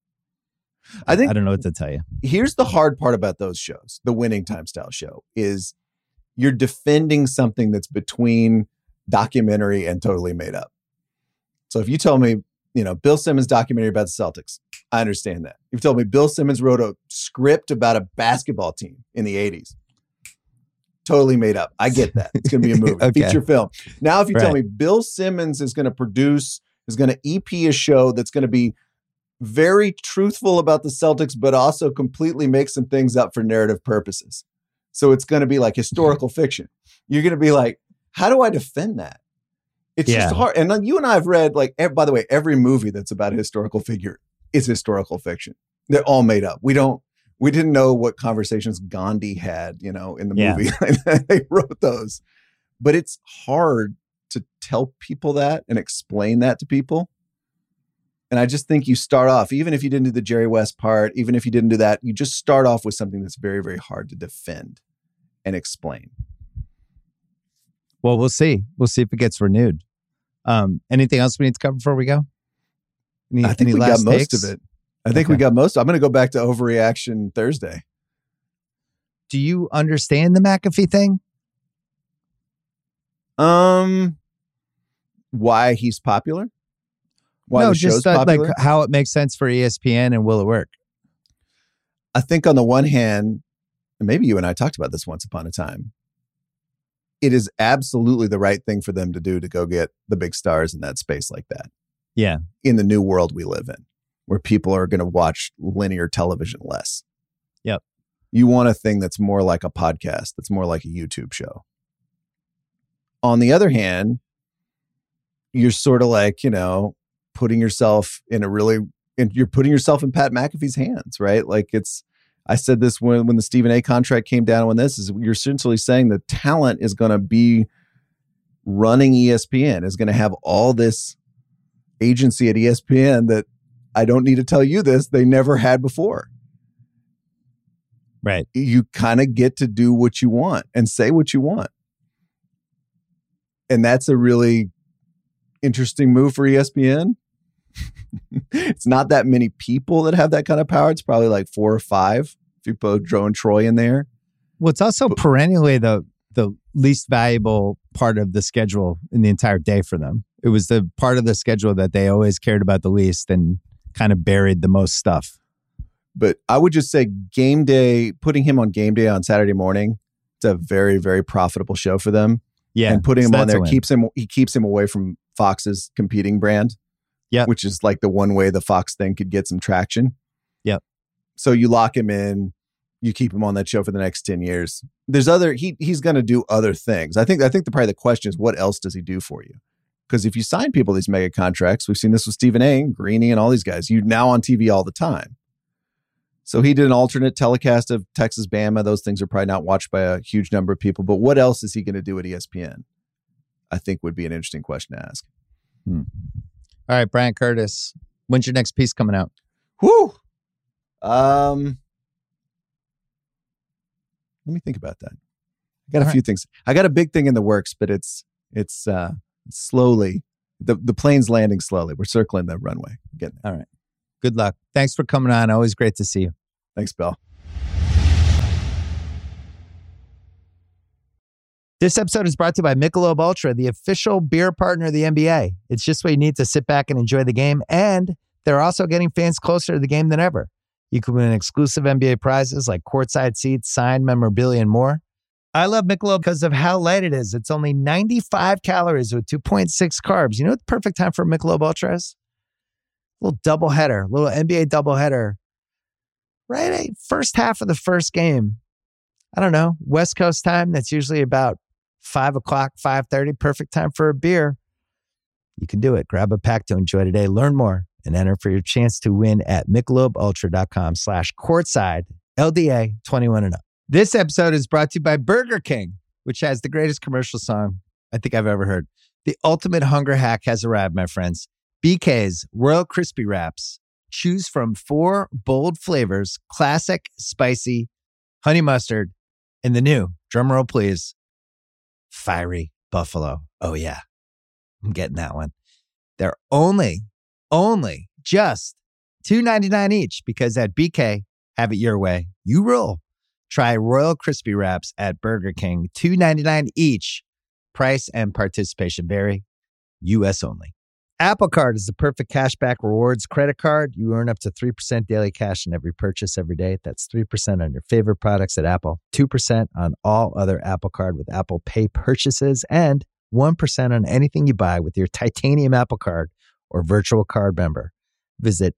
I don't know what to tell you. Here's the hard part about those shows. The Winning Time style show is you're defending something that's between documentary and totally made up. So if you tell me, Bill Simmons documentary about the Celtics, I understand that. You've told me Bill Simmons wrote a script about a basketball team in the 80s. Totally made up. I get that. It's going to be a movie, okay. Feature film. Now, if you tell me Bill Simmons is going to EP a show that's going to be very truthful about the Celtics, but also completely make some things up for narrative purposes. So it's going to be like historical fiction. You're going to be like, how do I defend that? It's just hard. And you and I have read, like, by the way, every movie that's about a historical figure is historical fiction. They're all made up. We didn't know what conversations Gandhi had, in the movie. They wrote those. But it's hard to tell people that and explain that to people. And I just think you start off, even if you didn't do the Jerry West part, even if you didn't do that, you just start off with something that's very, very hard to defend and explain. Well, we'll see. We'll see if it gets renewed. Anything else we need to cover before we go? I think we got most of it. I'm going to go back to Overreaction Thursday. Do you understand the McAfee thing? Why he's popular? Why no, the show's just popular? Like how it makes sense for ESPN and will it work? I think on the one hand, and maybe you and I talked about this once upon a time, it is absolutely the right thing for them to do to go get the big stars in that space like that. Yeah. In the new world we live in, where people are going to watch linear television less. Yep. You want a thing that's more like a podcast, that's more like a YouTube show. On the other hand, you're sort of like, putting yourself you're putting yourself in Pat McAfee's hands, right? Like I said this when the Stephen A contract came down, you're essentially saying the talent is going to be running ESPN, is going to have all this agency at ESPN that I don't need to tell you this, they never had before. Right. You kind of get to do what you want and say what you want. And that's a really interesting move for ESPN. It's not that many people that have that kind of power. It's probably like 4 or 5 if you put Joe and Troy in there. Well, it's also perennially the least valuable part of the schedule in the entire day for them. It was the part of the schedule that they always cared about the least and kind of buried the most stuff. But I would just say game day, putting him on game day on Saturday morning, it's a very, very profitable show for them. Yeah. And putting him on there keeps him away from Fox's competing brand. Yeah. Which is like the one way the Fox thing could get some traction. Yep. So you lock him in, you keep him on that show for the next 10 years. There's he's going to do other things. I think probably the question is, what else does he do for you? Because if you sign people these mega contracts, we've seen this with Stephen A, Greeny, and all these guys, you're now on TV all the time. So he did an alternate telecast of Texas Bama. Those things are probably not watched by a huge number of people. But what else is he going to do at ESPN? I think would be an interesting question to ask. All right, Brian Curtis, when's your next piece coming out? Whew. Let me think about that. I got a few things. I got a big thing in the works, but it's slowly. The plane's landing slowly. We're circling the runway. Getting there. All right. Good luck. Thanks for coming on. Always great to see you. Thanks, Bill. This episode is brought to you by Michelob Ultra, the official beer partner of the NBA. It's just what you need to sit back and enjoy the game, and they're also getting fans closer to the game than ever. You can win exclusive NBA prizes like courtside seats, signed memorabilia, and more. I love Michelob because of how light it is. It's only 95 calories with 2.6 carbs. You know what the perfect time for Michelob Ultra is? A little doubleheader, little NBA doubleheader. Right? First half of the first game. I don't know, West Coast time. That's usually about 5 o'clock, 5:30. Perfect time for a beer. You can do it. Grab a pack to enjoy today. Learn more and enter for your chance to win at MichelobUltra.com/courtside. LDA 21 and up. This episode is brought to you by Burger King, which has the greatest commercial song I think I've ever heard. The ultimate hunger hack has arrived, my friends. BK's Royal Crispy Wraps. Choose from 4 bold flavors: classic, spicy, honey mustard, and the new, drumroll please, fiery buffalo. Oh yeah, I'm getting that one. They're only just $2.99 each, because at BK, have it your way. You rule. Try Royal Crispy Wraps at Burger King. $2.99 each. Price and participation vary. U.S. only. Apple Card is the perfect cashback rewards credit card. You earn up to 3% daily cash in every purchase every day. That's 3% on your favorite products at Apple, 2% on all other Apple Card with Apple Pay purchases, and 1% on anything you buy with your titanium Apple Card or virtual card member. Visit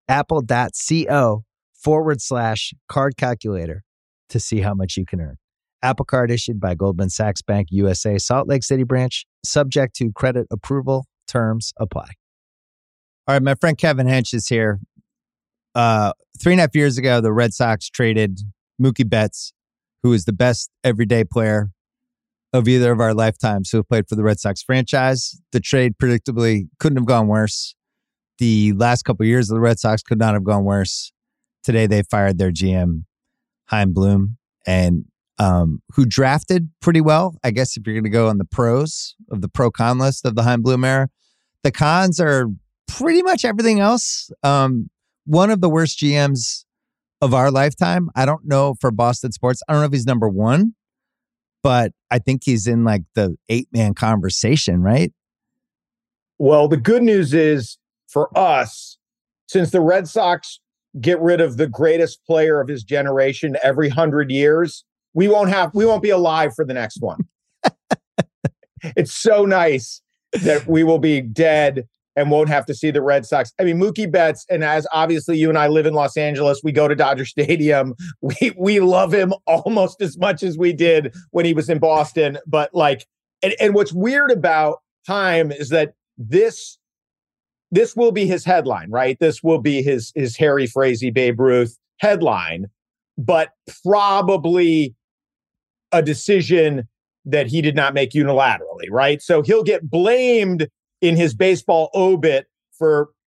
apple.co/card calculator to see how much you can earn. Apple Card issued by Goldman Sachs Bank USA, Salt Lake City branch, subject to credit approval. Terms apply. All right, my friend Kevin Hench is here. 3.5 years ago, the Red Sox traded Mookie Betts, who is the best everyday player of either of our lifetimes who have played for the Red Sox franchise. The trade predictably couldn't have gone worse. The last couple of years of the Red Sox could not have gone worse. Today, they fired their GM, Chaim Bloom, and who drafted pretty well. I guess if you're going to go on the pros of the pro-con list of the Chaim Bloom era, the cons are pretty much everything else. One of the worst GMs of our lifetime. I don't know for Boston sports. I don't know if he's number one, but I think he's in like the 8-man conversation, right? Well, the good news is for us, since the Red Sox get rid of the greatest player of his generation every 100 years, we won't be alive for the next one. It's so nice that we will be dead and won't have to see the Red Sox. I mean, Mookie Betts, and as obviously you and I live in Los Angeles, we go to Dodger Stadium. We love him almost as much as we did when he was in Boston. But like, and what's weird about Chaim is that this will be his headline, right? This will be his Harry Frazee Babe Ruth headline, but probably a decision that he did not make unilaterally, right? So he'll get blamed in his baseball obit for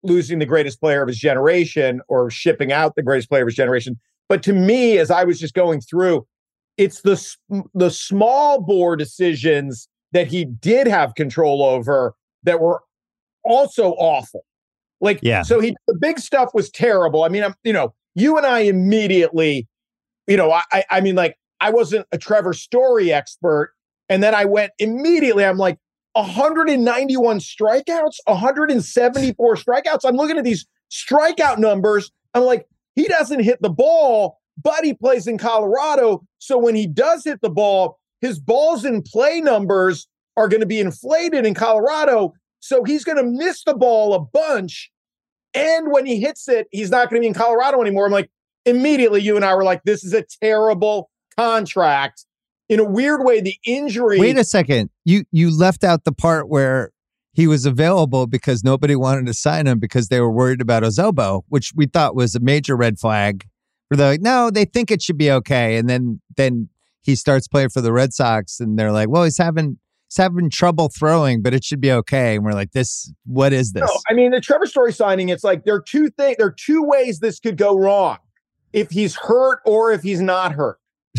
losing the greatest player of his generation or shipping out the greatest player of his generation. But to me, as I was just going through, it's the small bore decisions that he did have control over that were also awful. Like, so the big stuff was terrible. I mean, you and I immediately, I mean, like, I wasn't a Trevor Story expert. And then I went immediately, I'm like, 191 strikeouts, 174 strikeouts. I'm looking at these strikeout numbers. I'm like, he doesn't hit the ball, but he plays in Colorado. So when he does hit the ball, his balls in play numbers are going to be inflated in Colorado. So he's going to miss the ball a bunch. And when he hits it, he's not going to be in Colorado anymore. I'm like, immediately, you and I were like, this is a terrible contract. In a weird way, the injury. Wait a second. You left out the part where he was available because nobody wanted to sign him because they were worried about Ozobo, which we thought was a major red flag. Where they're like, no, they think it should be okay. And then he starts playing for the Red Sox and they're like, well, he's having trouble throwing, but it should be okay. And we're like, what is this? No, I mean, the Trevor Story signing, it's like there are two ways this could go wrong. If he's hurt or if he's not hurt.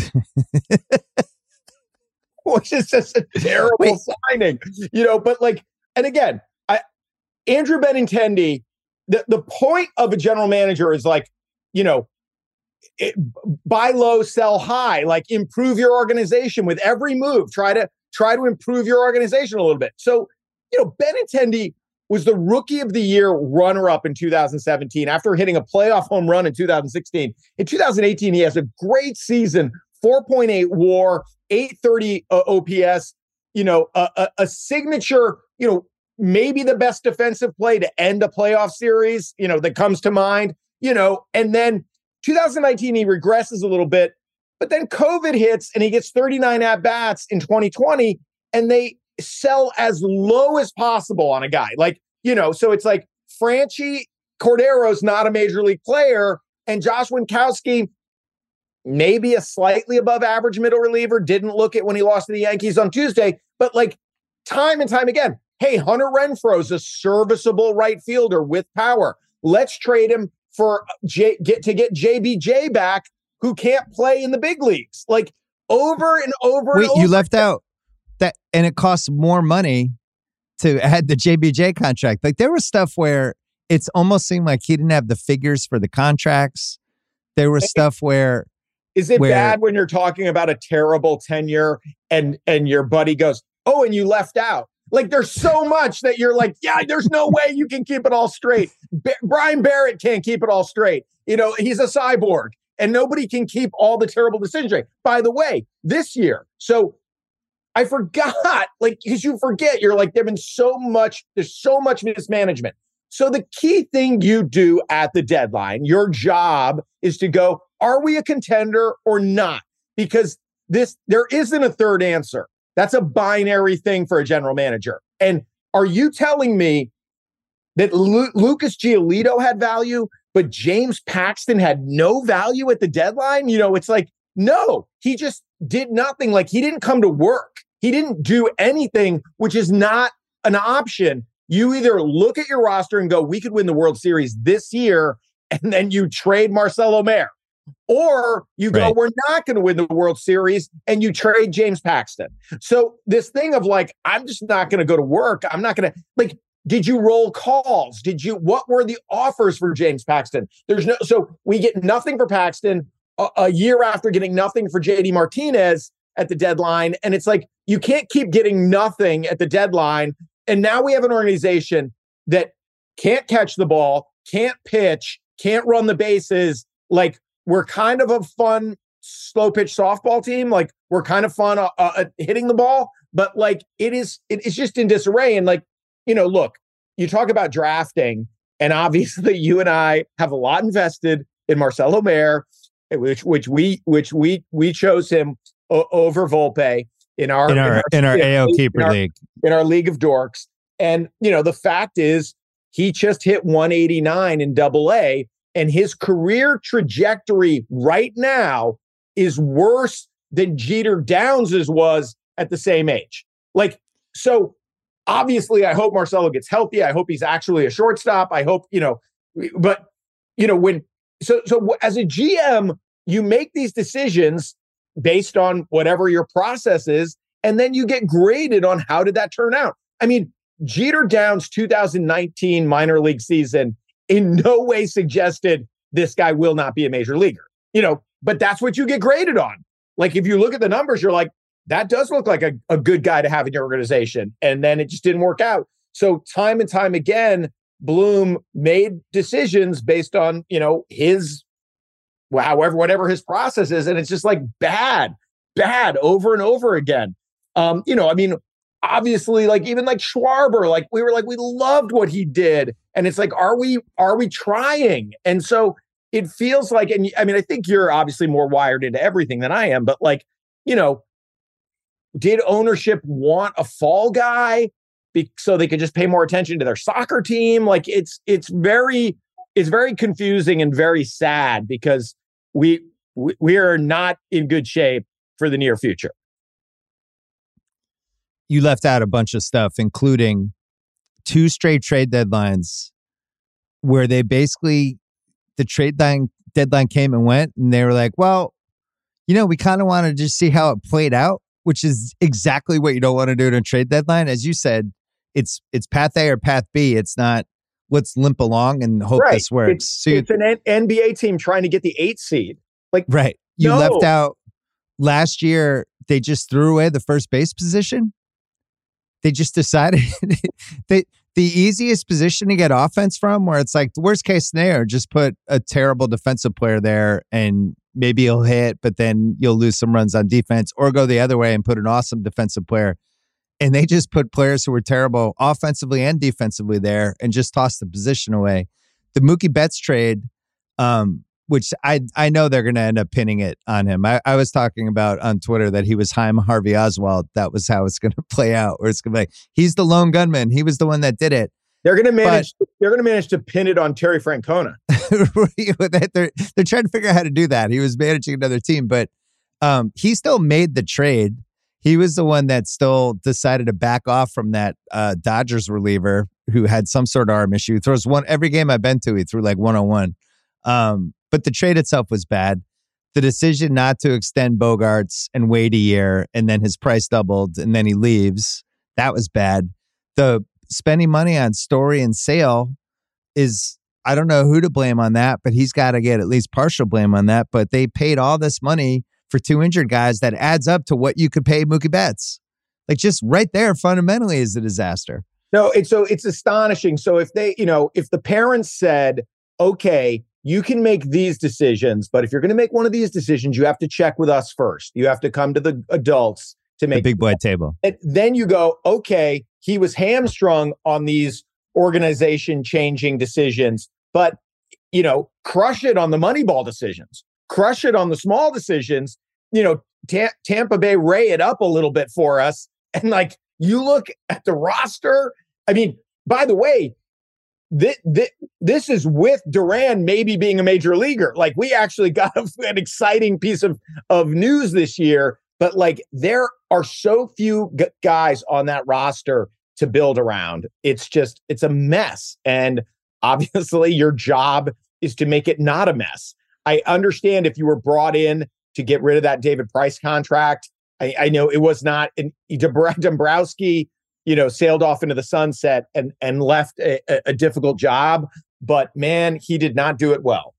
Which is just a terrible signing, but like, and again, Andrew Benintendi, the point of a general manager is like, buy low, sell high, like improve your organization with every move, try to improve your organization a little bit. So, Benintendi was the rookie of the year runner-up in 2017 after hitting a playoff home run in 2016. In 2018, he has a great season, 4.8 WAR, 830 OPS, a signature, maybe the best defensive play to end a playoff series, that comes to mind, and then 2019, he regresses a little bit, but then COVID hits and he gets 39 at-bats in 2020 and they sell as low as possible on a guy. Like, so it's like Franchy Cordero's not a major league player and Josh Winkowski, maybe a slightly above average middle reliever, didn't look it when he lost to the Yankees on Tuesday, but like time and time again, hey, Hunter Renfroe's a serviceable right fielder with power. Let's trade him for get JBJ back, who can't play in the big leagues. Like over and over. Wait, and over. You left out that, and it costs more money to add the JBJ contract. Like there was stuff where it's almost seemed like he didn't have the figures for the contracts. There was stuff where. Is it bad when you're talking about a terrible tenure and your buddy goes, oh, and you left out? Like there's so much that you're like, yeah, there's no way you can keep it all straight. Brian Barrett can't keep it all straight. He's a cyborg and nobody can keep all the terrible decisions straight. By the way, this year, so I forgot, like, because you forget, you're like, there's so much mismanagement. So the key thing you do at the deadline, your job is to go, are we a contender or not? Because there isn't a third answer. That's a binary thing for a general manager. And are you telling me that Lucas Giolito had value, but James Paxton had no value at the deadline? It's like, no, he just did nothing. Like he didn't come to work. He didn't do anything, which is not an option. You either look at your roster and go, we could win the World Series this year, and then you trade Marcelo Mayer. Or you go, we're not going to win the World Series, and you trade James Paxton. So this thing of like, I'm just not going to go to work. I'm not going to, like, did you roll calls? What were the offers for James Paxton? So we get nothing for Paxton a year after getting nothing for JD Martinez at the deadline. And it's like, you can't keep getting nothing at the deadline. And now we have an organization that can't catch the ball, can't pitch, can't run the bases. Like, we're kind of a fun slow pitch softball team. Like we're kind of fun at hitting the ball, but like it's just in disarray. And like, look, you talk about drafting, and obviously you and I have a lot invested in Marcelo Mayer, which we chose him over Volpe in our AO keeper league, in our league of dorks. And the fact is he just hit 189 in Double-A. And his career trajectory right now is worse than Jeter Downs's was at the same age. Like, so obviously, I hope Marcelo gets healthy. I hope he's actually a shortstop. I hope, but, so as a GM, you make these decisions based on whatever your process is, and then you get graded on how did that turn out. I mean, Jeter Downs' 2019 minor league season in no way suggested this guy will not be a major leaguer, but that's what you get graded on. Like, if you look at the numbers, you're like, that does look like a good guy to have in your organization. And then it just didn't work out. So time and time again, Bloom made decisions based on, his, whatever his process is. And it's just like bad over and over again. Obviously, like even like Schwarber, like we loved what he did. And it's like, are we trying? And so it feels like, and I mean, I think you're obviously more wired into everything than I am, but like, did ownership want a fall guy so they could just pay more attention to their soccer team? Like it's very confusing and very sad because we are not in good shape for the near future. You left out a bunch of stuff, including 2 straight trade deadlines where they basically, the trade deadline came and went, and they were like, well, we kind of want to just see how it played out, which is exactly what you don't want to do in a trade deadline. As you said, it's path A or path B. It's not let's limp along and hope this works. It's an NBA team trying to get the 8th seed. Like, right. You left out last year, they just threw away the first base position. They just decided the easiest position to get offense from, where it's like the worst case scenario, just put a terrible defensive player there and maybe he'll hit, but then you'll lose some runs on defense, or go the other way and put an awesome defensive player. And they just put players who were terrible offensively and defensively there and just tossed the position away. The Mookie Betts trade, which I know they're going to end up pinning it on him. I was talking about on Twitter that he was Haim Harvey Oswald. That was how it's going to play out. Where it's going to be like, he's the lone gunman. He was the one that did it. They're going to manage. They're going to manage to pin it on Terry Francona. They're trying to figure out how to do that. He was managing another team, but he still made the trade. He was the one that still decided to back off from that Dodgers reliever who had some sort of arm issue. He throws every game I've been to, he threw like 101. But the trade itself was bad. The decision not to extend Bogarts and wait a year, and then his price doubled, and then he leaves, that was bad. The spending money on Story and Sale is, I don't know who to blame on that, but he's got to get at least partial blame on that. But they paid all this money for 2 injured guys that adds up to what you could pay Mookie Betts. Like, just right there fundamentally is a disaster. No, it's astonishing. So if if the parents said, okay, you can make these decisions, but if you're going to make one of these decisions, you have to check with us first. You have to come to the adults to make the big boy table. And then you go, okay, he was hamstrung on these organization changing decisions, but crush it on the Moneyball decisions, crush it on the small decisions. Tampa Bay ray it up a little bit for us. And like, you look at the roster. I mean, by the way, this is with Duran maybe being a major leaguer. Like, we actually got an exciting piece of news this year, but like, there are so few guys on that roster to build around. It's a mess. And obviously your job is to make it not a mess. I understand if you were brought in to get rid of that David Price contract. I know it was not, Dombrowski, sailed off into the sunset and left a difficult job, but man, he did not do it well.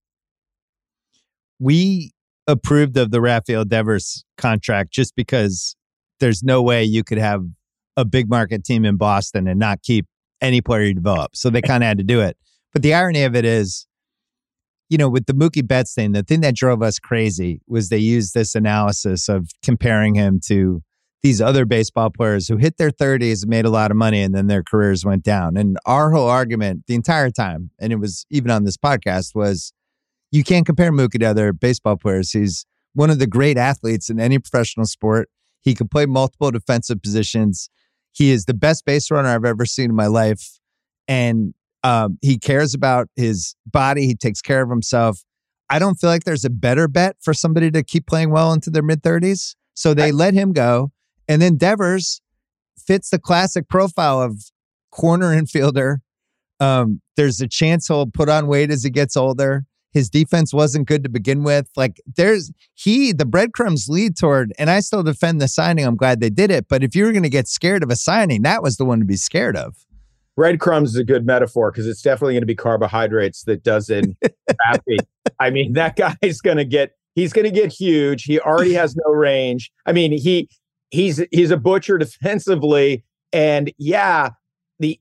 We approved of the Rafael Devers contract just because there's no way you could have a big market team in Boston and not keep any player you develop. So they kind of had to do it. But the irony of it is, with the Mookie Betts thing, the thing that drove us crazy was they used this analysis of comparing him to these other baseball players who hit their 30s and made a lot of money and then their careers went down. And our whole argument the entire time, and it was even on this podcast, was you can't compare Mookie to other baseball players. He's one of the great athletes in any professional sport. He can play multiple defensive positions. He is the best base runner I've ever seen in my life. And he cares about his body. He takes care of himself. I don't feel like there's a better bet for somebody to keep playing well into their mid-30s. So they let him go. And then Devers, fits the classic profile of corner infielder. There's a chance he'll put on weight as he gets older. His defense wasn't good to begin with. Like the breadcrumbs lead toward, and I still defend the signing. I'm glad they did it. But if you were going to get scared of a signing, that was the one to be scared of. Breadcrumbs is a good metaphor because it's definitely going to be carbohydrates that does in Rafi. I mean, that guy's going to get huge. He already has no range. I mean, he's a butcher defensively. And yeah, the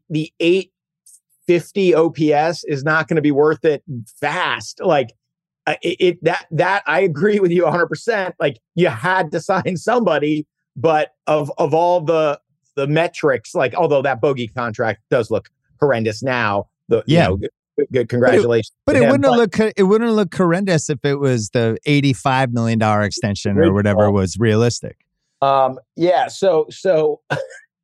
850 OPS is not going to be worth it fast. Like that I agree with you 100%. Like you had to sign somebody, but of all the metrics, like although that bogey contract does look horrendous now, good congratulations. But it wouldn't look horrendous if it was the $85 million extension or whatever was realistic. Yeah. So I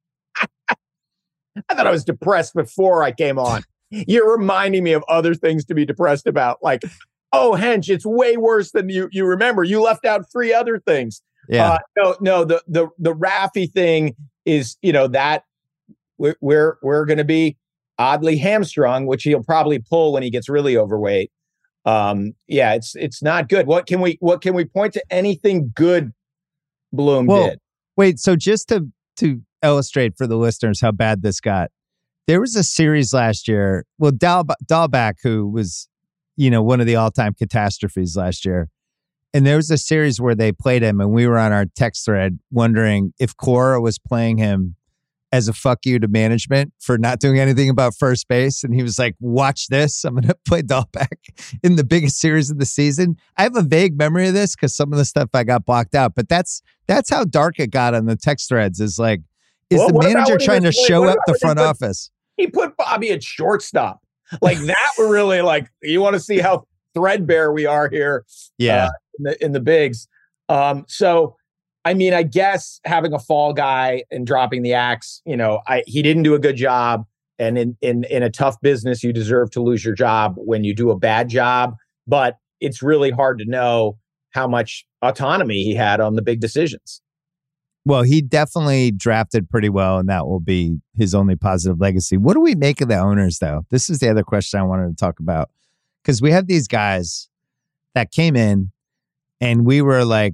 thought I was depressed before I came on. You're reminding me of other things to be depressed about. Like, oh, Hench, it's way worse than you remember. You left out 3 other things. Yeah. No, the Rafi thing is, that we're going to be oddly hamstrung, which he'll probably pull when he gets really overweight. Yeah, it's not good. What can we point to anything good Bloom did? Wait, so just to illustrate for the listeners how bad this got, there was a series last year. Well, Dahlback, who was, one of the all-time catastrophes last year. And there was a series where they played him, and we were on our text thread wondering if Cora was playing him as a fuck you to management for not doing anything about first base. And he was like, watch this. I'm going to play Dahlback in the biggest series of the season. I have a vague memory of this because some of the stuff I got blocked out. But that's how dark it got on the text threads is like, the manager trying to show up the front office? He put Bobby at shortstop. Like that were really like, you want to see how threadbare we are here. Yeah. In the bigs. So, I mean, I guess having a fall guy and dropping the axe, he didn't do a good job. And in a tough business, you deserve to lose your job when you do a bad job. But it's really hard to know how much autonomy he had on the big decisions. Well, he definitely drafted pretty well, and that will be his only positive legacy. What do we make of the owners, though? This is the other question I wanted to talk about. Because we have these guys that came in, and we were like,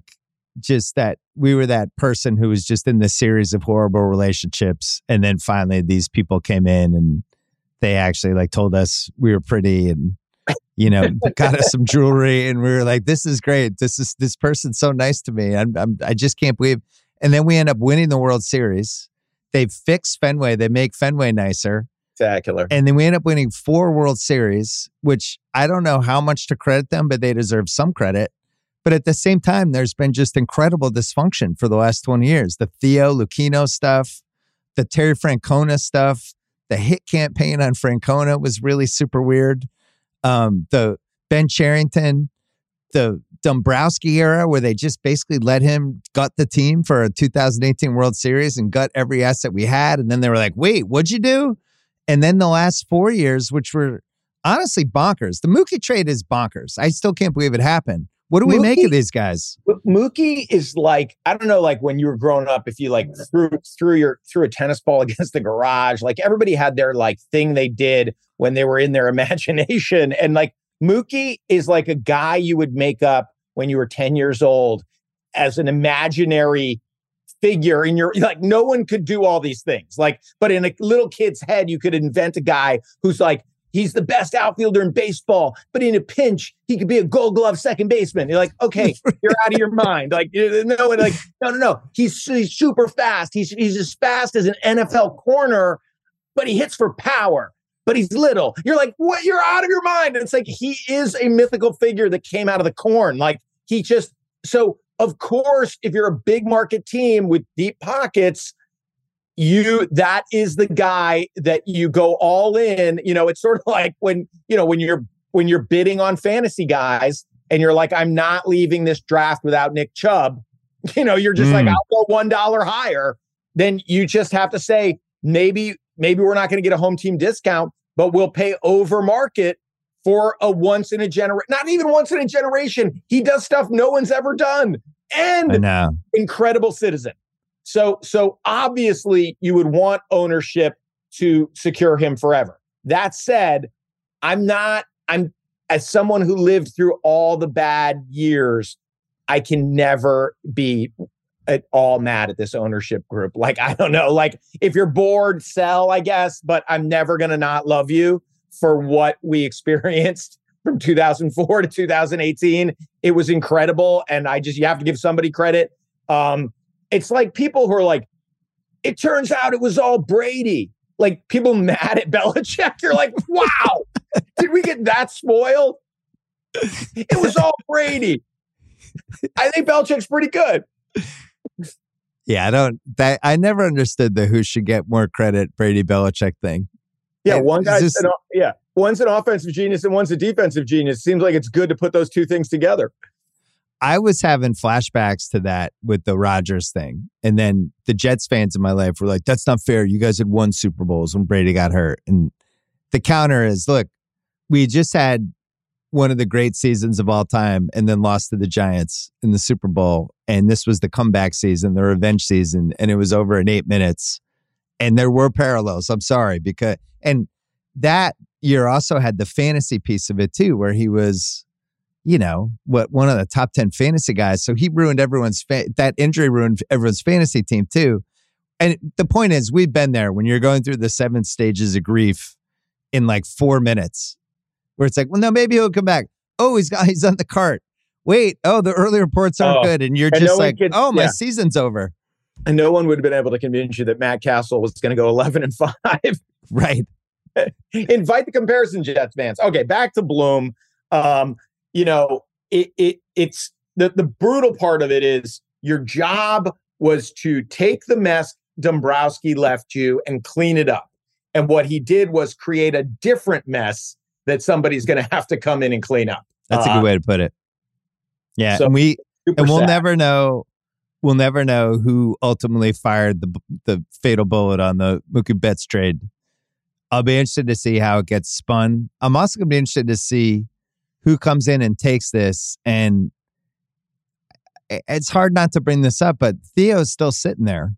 we were that person who was just in this series of horrible relationships. And then finally these people came in and they actually like told us we were pretty and, got us some jewelry. And we were like, this is great. This person's so nice to me. I just can't believe. And then we end up winning the World Series. They've fixed Fenway. They make Fenway nicer. Spectacular. And then we end up winning 4 World Series, which I don't know how much to credit them, but they deserve some credit. But at the same time, there's been just incredible dysfunction for the last 20 years. The Theo Lucchino stuff, the Terry Francona stuff, the hit campaign on Francona was really super weird. The Ben Cherington, the Dombrowski era where they just basically let him gut the team for a 2018 World Series and gut every asset we had. And then they were like, wait, what'd you do? And then the last 4 years, which were honestly bonkers. The Mookie trade is bonkers. I still can't believe it happened. What do we make of these guys? Mookie is like, I don't know, like when you were growing up, if you like threw a tennis ball against the garage, like everybody had their like thing they did when they were in their imagination. And like Mookie is like a guy you would make up when you were 10 years old as an imaginary figure in your, like no one could do all these things. Like, but in a little kid's head, you could invent a guy who's like, he's the best outfielder in baseball, but in a pinch, he could be a Gold Glove second baseman. You're like, okay, you're out of your mind. Like, no. He's super fast. He's as fast as an NFL corner, but he hits for power. But he's little. You're like, what? You're out of your mind. And it's like he is a mythical figure that came out of the corn. Like so. Of course, if you're a big market team with deep pockets, that is the guy that you go all in. It's sort of like when you're bidding on fantasy guys and you're like, I'm not leaving this draft without Nick Chubb. You're just like, I'll go $1 higher. Then you just have to say, maybe we're not going to get a home team discount, but we'll pay over market for a once in a generation, not even once in a generation. He does stuff no one's ever done. And incredible citizen. So obviously you would want ownership to secure him forever. That said, I'm as someone who lived through all the bad years, I can never be at all mad at this ownership group. Like, I don't know, like if you're bored, sell, I guess, but I'm never going to not love you for what we experienced from 2004 to 2018. It was incredible. And you have to give somebody credit. It's like people who are like, it turns out it was all Brady. Like people mad at Belichick. You're like, wow, did we get that spoiled? It was all Brady. I think Belichick's pretty good. Yeah, I never understood the who should get more credit Brady Belichick thing. Yeah, one's an offensive genius and one's a defensive genius. Seems like it's good to put those two things together. I was having flashbacks to that with the Rodgers thing. And then the Jets fans in my life were like, that's not fair. You guys had won Super Bowls when Brady got hurt. And the counter is, look, we just had one of the great seasons of all time and then lost to the Giants in the Super Bowl. And this was the comeback season, the revenge season. And it was over in 8 minutes. And there were parallels. I'm sorry. And that year also had the fantasy piece of it too, where he was, one of the top 10 fantasy guys. So he ruined that injury ruined everyone's fantasy team too. And the point is, we've been there when you're going through the 7 stages of grief in like 4 minutes, where it's like, well, no, maybe he'll come back. Oh, he's on the cart. Wait, the early reports aren't good. And you're just my season's over. And no one would have been able to convince you that Matt Castle was going to go 11-5. Right. Invite the comparison, Jets fans. Okay, back to Bloom. It's the brutal part of it is your job was to take the mess Dombrowski left you and clean it up. And what he did was create a different mess that somebody's going to have to come in and clean up. That's a good way to put it. Yeah, so and we'll never know. We'll never know who ultimately fired the fatal bullet on the Mookie Betts trade. I'll be interested to see how it gets spun. I'm also going to be interested to see who comes in and takes this. And it's hard not to bring this up, but Theo's still sitting there.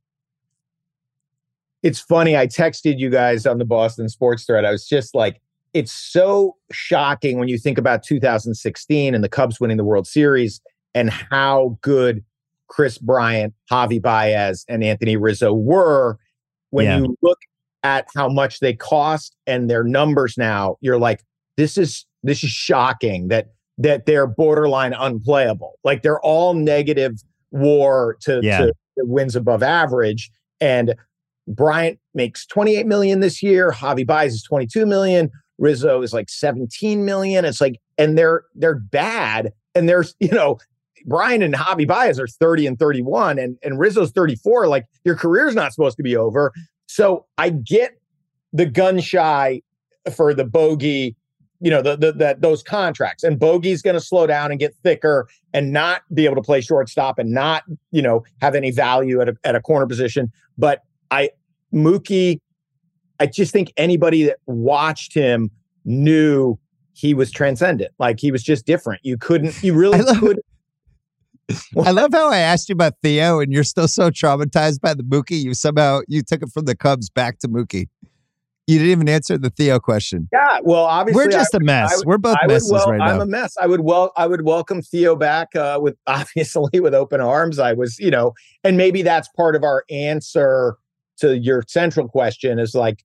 It's funny. I texted you guys on the Boston Sports thread. I was just like, it's so shocking when you think about 2016 and the Cubs winning the World Series and how good Chris Bryant, Javi Baez, and Anthony Rizzo were. When you look at how much they cost and their numbers now, you're like, this is shocking that they're borderline unplayable. Like they're all negative WAR to wins above average. And Bryant makes $28 million this year. Javi Baez is $22 million. Rizzo is like $17 million. It's like, and they're bad. And there's, Brian and Javi Baez are 30 and 31 and Rizzo's 34. Like your career's not supposed to be over. So I get the gun shy for the Bogey, those contracts, and Bogey's going to slow down and get thicker and not be able to play shortstop and not, have any value at a corner position. But Mookie, I just think anybody that watched him knew he was transcendent. Like he was just different. You really couldn't. I love how I asked you about Theo and you're still so traumatized by the Mookie. You took it from the Cubs back to Mookie. You didn't even answer the Theo question. Yeah, well, obviously we're just a mess. We're both messes right now. I'm a mess. I would welcome Theo back with open arms. I was, and maybe that's part of our answer to your central question is like,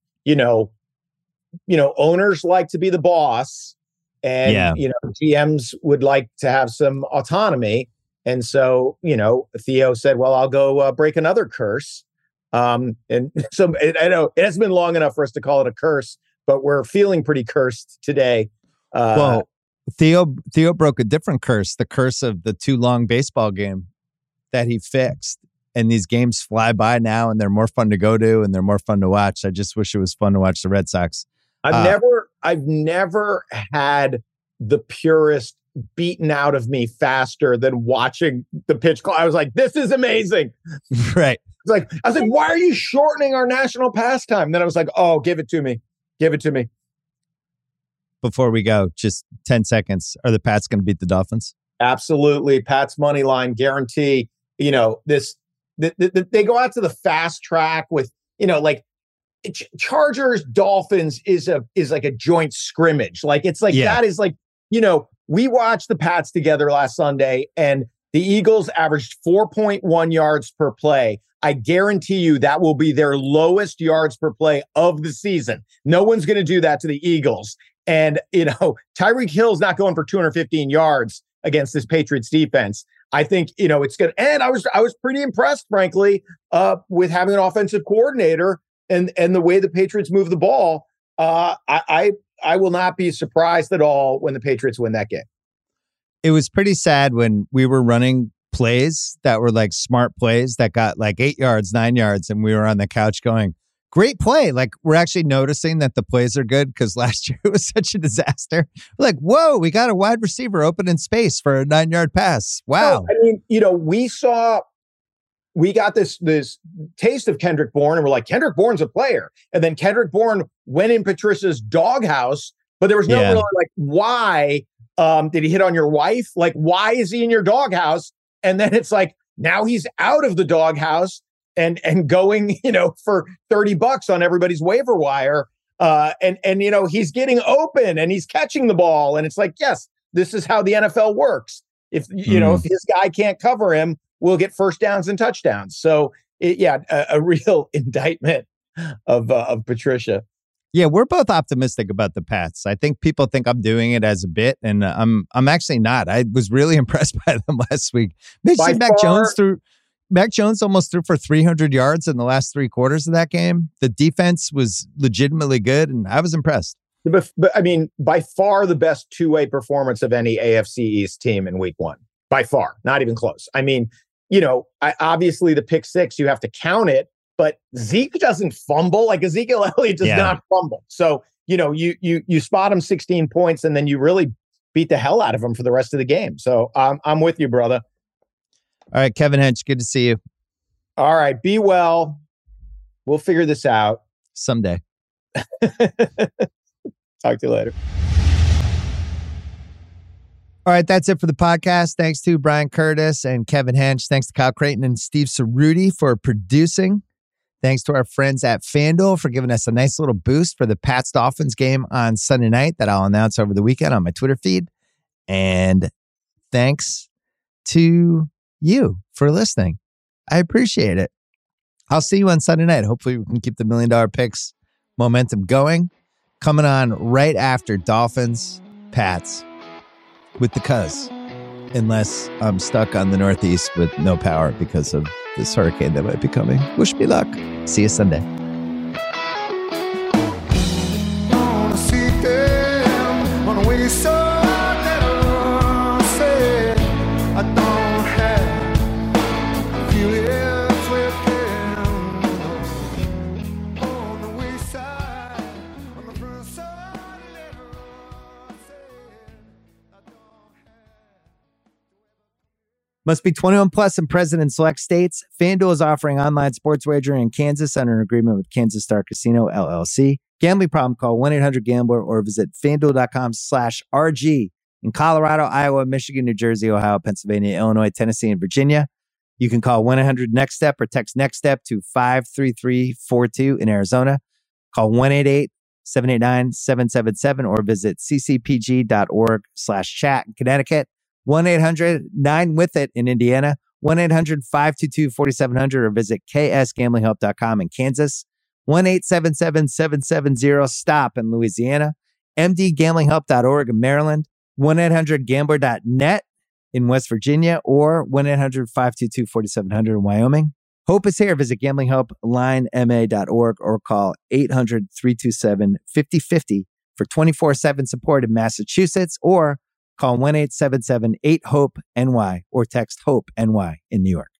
owners like to be the boss, and GMs would like to have some autonomy. And so, Theo said, well, I'll go break another curse. And so I know it hasn't been long enough for us to call it a curse, but we're feeling pretty cursed today. Well, Theo broke a different curse, the curse of the too long baseball game that he fixed. And these games fly by now and they're more fun to go to and they're more fun to watch. I just wish it was fun to watch the Red Sox. I've never had the purest beaten out of me faster than watching the pitch clock. I was like, this is amazing. Right. I was like, why are you shortening our national pastime? Then I was like, oh, give it to me. Give it to me. Before we go, just 10 seconds. Are the Pats going to beat the Dolphins? Absolutely. Pats money line guarantee. This they go out to the fast track with, like Chargers Dolphins is like a joint scrimmage. Like it's like that is like, we watched the Pats together last Sunday and the Eagles averaged 4.1 yards per play. I guarantee you that will be their lowest yards per play of the season. No one's going to do that to the Eagles. And, Tyreek Hill's not going for 215 yards against this Patriots defense. I think, it's good. And I was pretty impressed, frankly, with having an offensive coordinator and the way the Patriots move the ball. I will not be surprised at all when the Patriots win that game. It was pretty sad when we were running plays that were like smart plays that got like 8 yards, 9 yards, and we were on the couch going, great play. Like we're actually noticing that the plays are good because last year it was such a disaster. We're like, whoa, we got a wide receiver open in space for a 9-yard pass. Wow. I mean, we got this taste of Kendrick Bourne and we're like, Kendrick Bourne's a player. And then Kendrick Bourne went in Patricia's doghouse, but there was no really like, why did he hit on your wife? Like, why is he in your doghouse? And then it's like, now he's out of the doghouse and going, for $30 on everybody's waiver wire. And he's getting open and he's catching the ball. And it's like, yes, this is how the NFL works. If, if his guy can't cover him, we'll get first downs and touchdowns. So a real indictment of Patricia. Yeah, we're both optimistic about the Pats. I think people think I'm doing it as a bit, and I'm actually not. I was really impressed by them last week. Mac Jones almost threw for 300 yards in the last 3 quarters of that game. The defense was legitimately good, and I was impressed. But I mean, by far the best two-way performance of any AFC East team in week 1. By far, not even close. I mean, obviously the pick 6, you have to count it. But Zeke doesn't fumble. Like Ezekiel Elliott does not fumble. So, you spot him 16 points and then you really beat the hell out of him for the rest of the game. So I'm with you, brother. All right, Kevin Hench, good to see you. All right, be well. We'll figure this out. Someday. Talk to you later. All right, that's it for the podcast. Thanks to Brian Curtis and Kevin Hench. Thanks to Kyle Creighton and Steve Cerruti for producing. Thanks to our friends at FanDuel for giving us a nice little boost for the Pats Dolphins game on Sunday night that I'll announce over the weekend on my Twitter feed. And thanks to you for listening. I appreciate it. I'll see you on Sunday night. Hopefully we can keep the $1 Million Picks momentum going. Coming on right after Dolphins, Pats with the Cuz. Unless I'm stuck on the Northeast with no power because of this hurricane that might be coming. Wish me luck. See you Sunday. Must be 21 plus and present in select states. FanDuel is offering online sports wagering in Kansas under an agreement with Kansas Star Casino, LLC. Gambling problem, call 1-800-GAMBLER or visit FanDuel.com/RG. In Colorado, Iowa, Michigan, New Jersey, Ohio, Pennsylvania, Illinois, Tennessee, and Virginia, you can call 1-800-NEXT-STEP or text NEXT-STEP to 53342 in Arizona. Call 1-888-789-777 or visit ccpg.org/chat in Connecticut. 1-800-9-WITH-IT in Indiana, 1-800-522-4700 or visit ksgamblinghelp.com in Kansas, 1-877-770-STOP in Louisiana, mdgamblinghelp.org in Maryland, 1-800-gambler.net in West Virginia, or 1-800-522-4700 in Wyoming. Hope is here. Visit gamblinghelplinema.org or call 800-327-5050 for 24/7 support in Massachusetts, or call 1-877-8-HOPE-NY or text HOPE-NY in New York.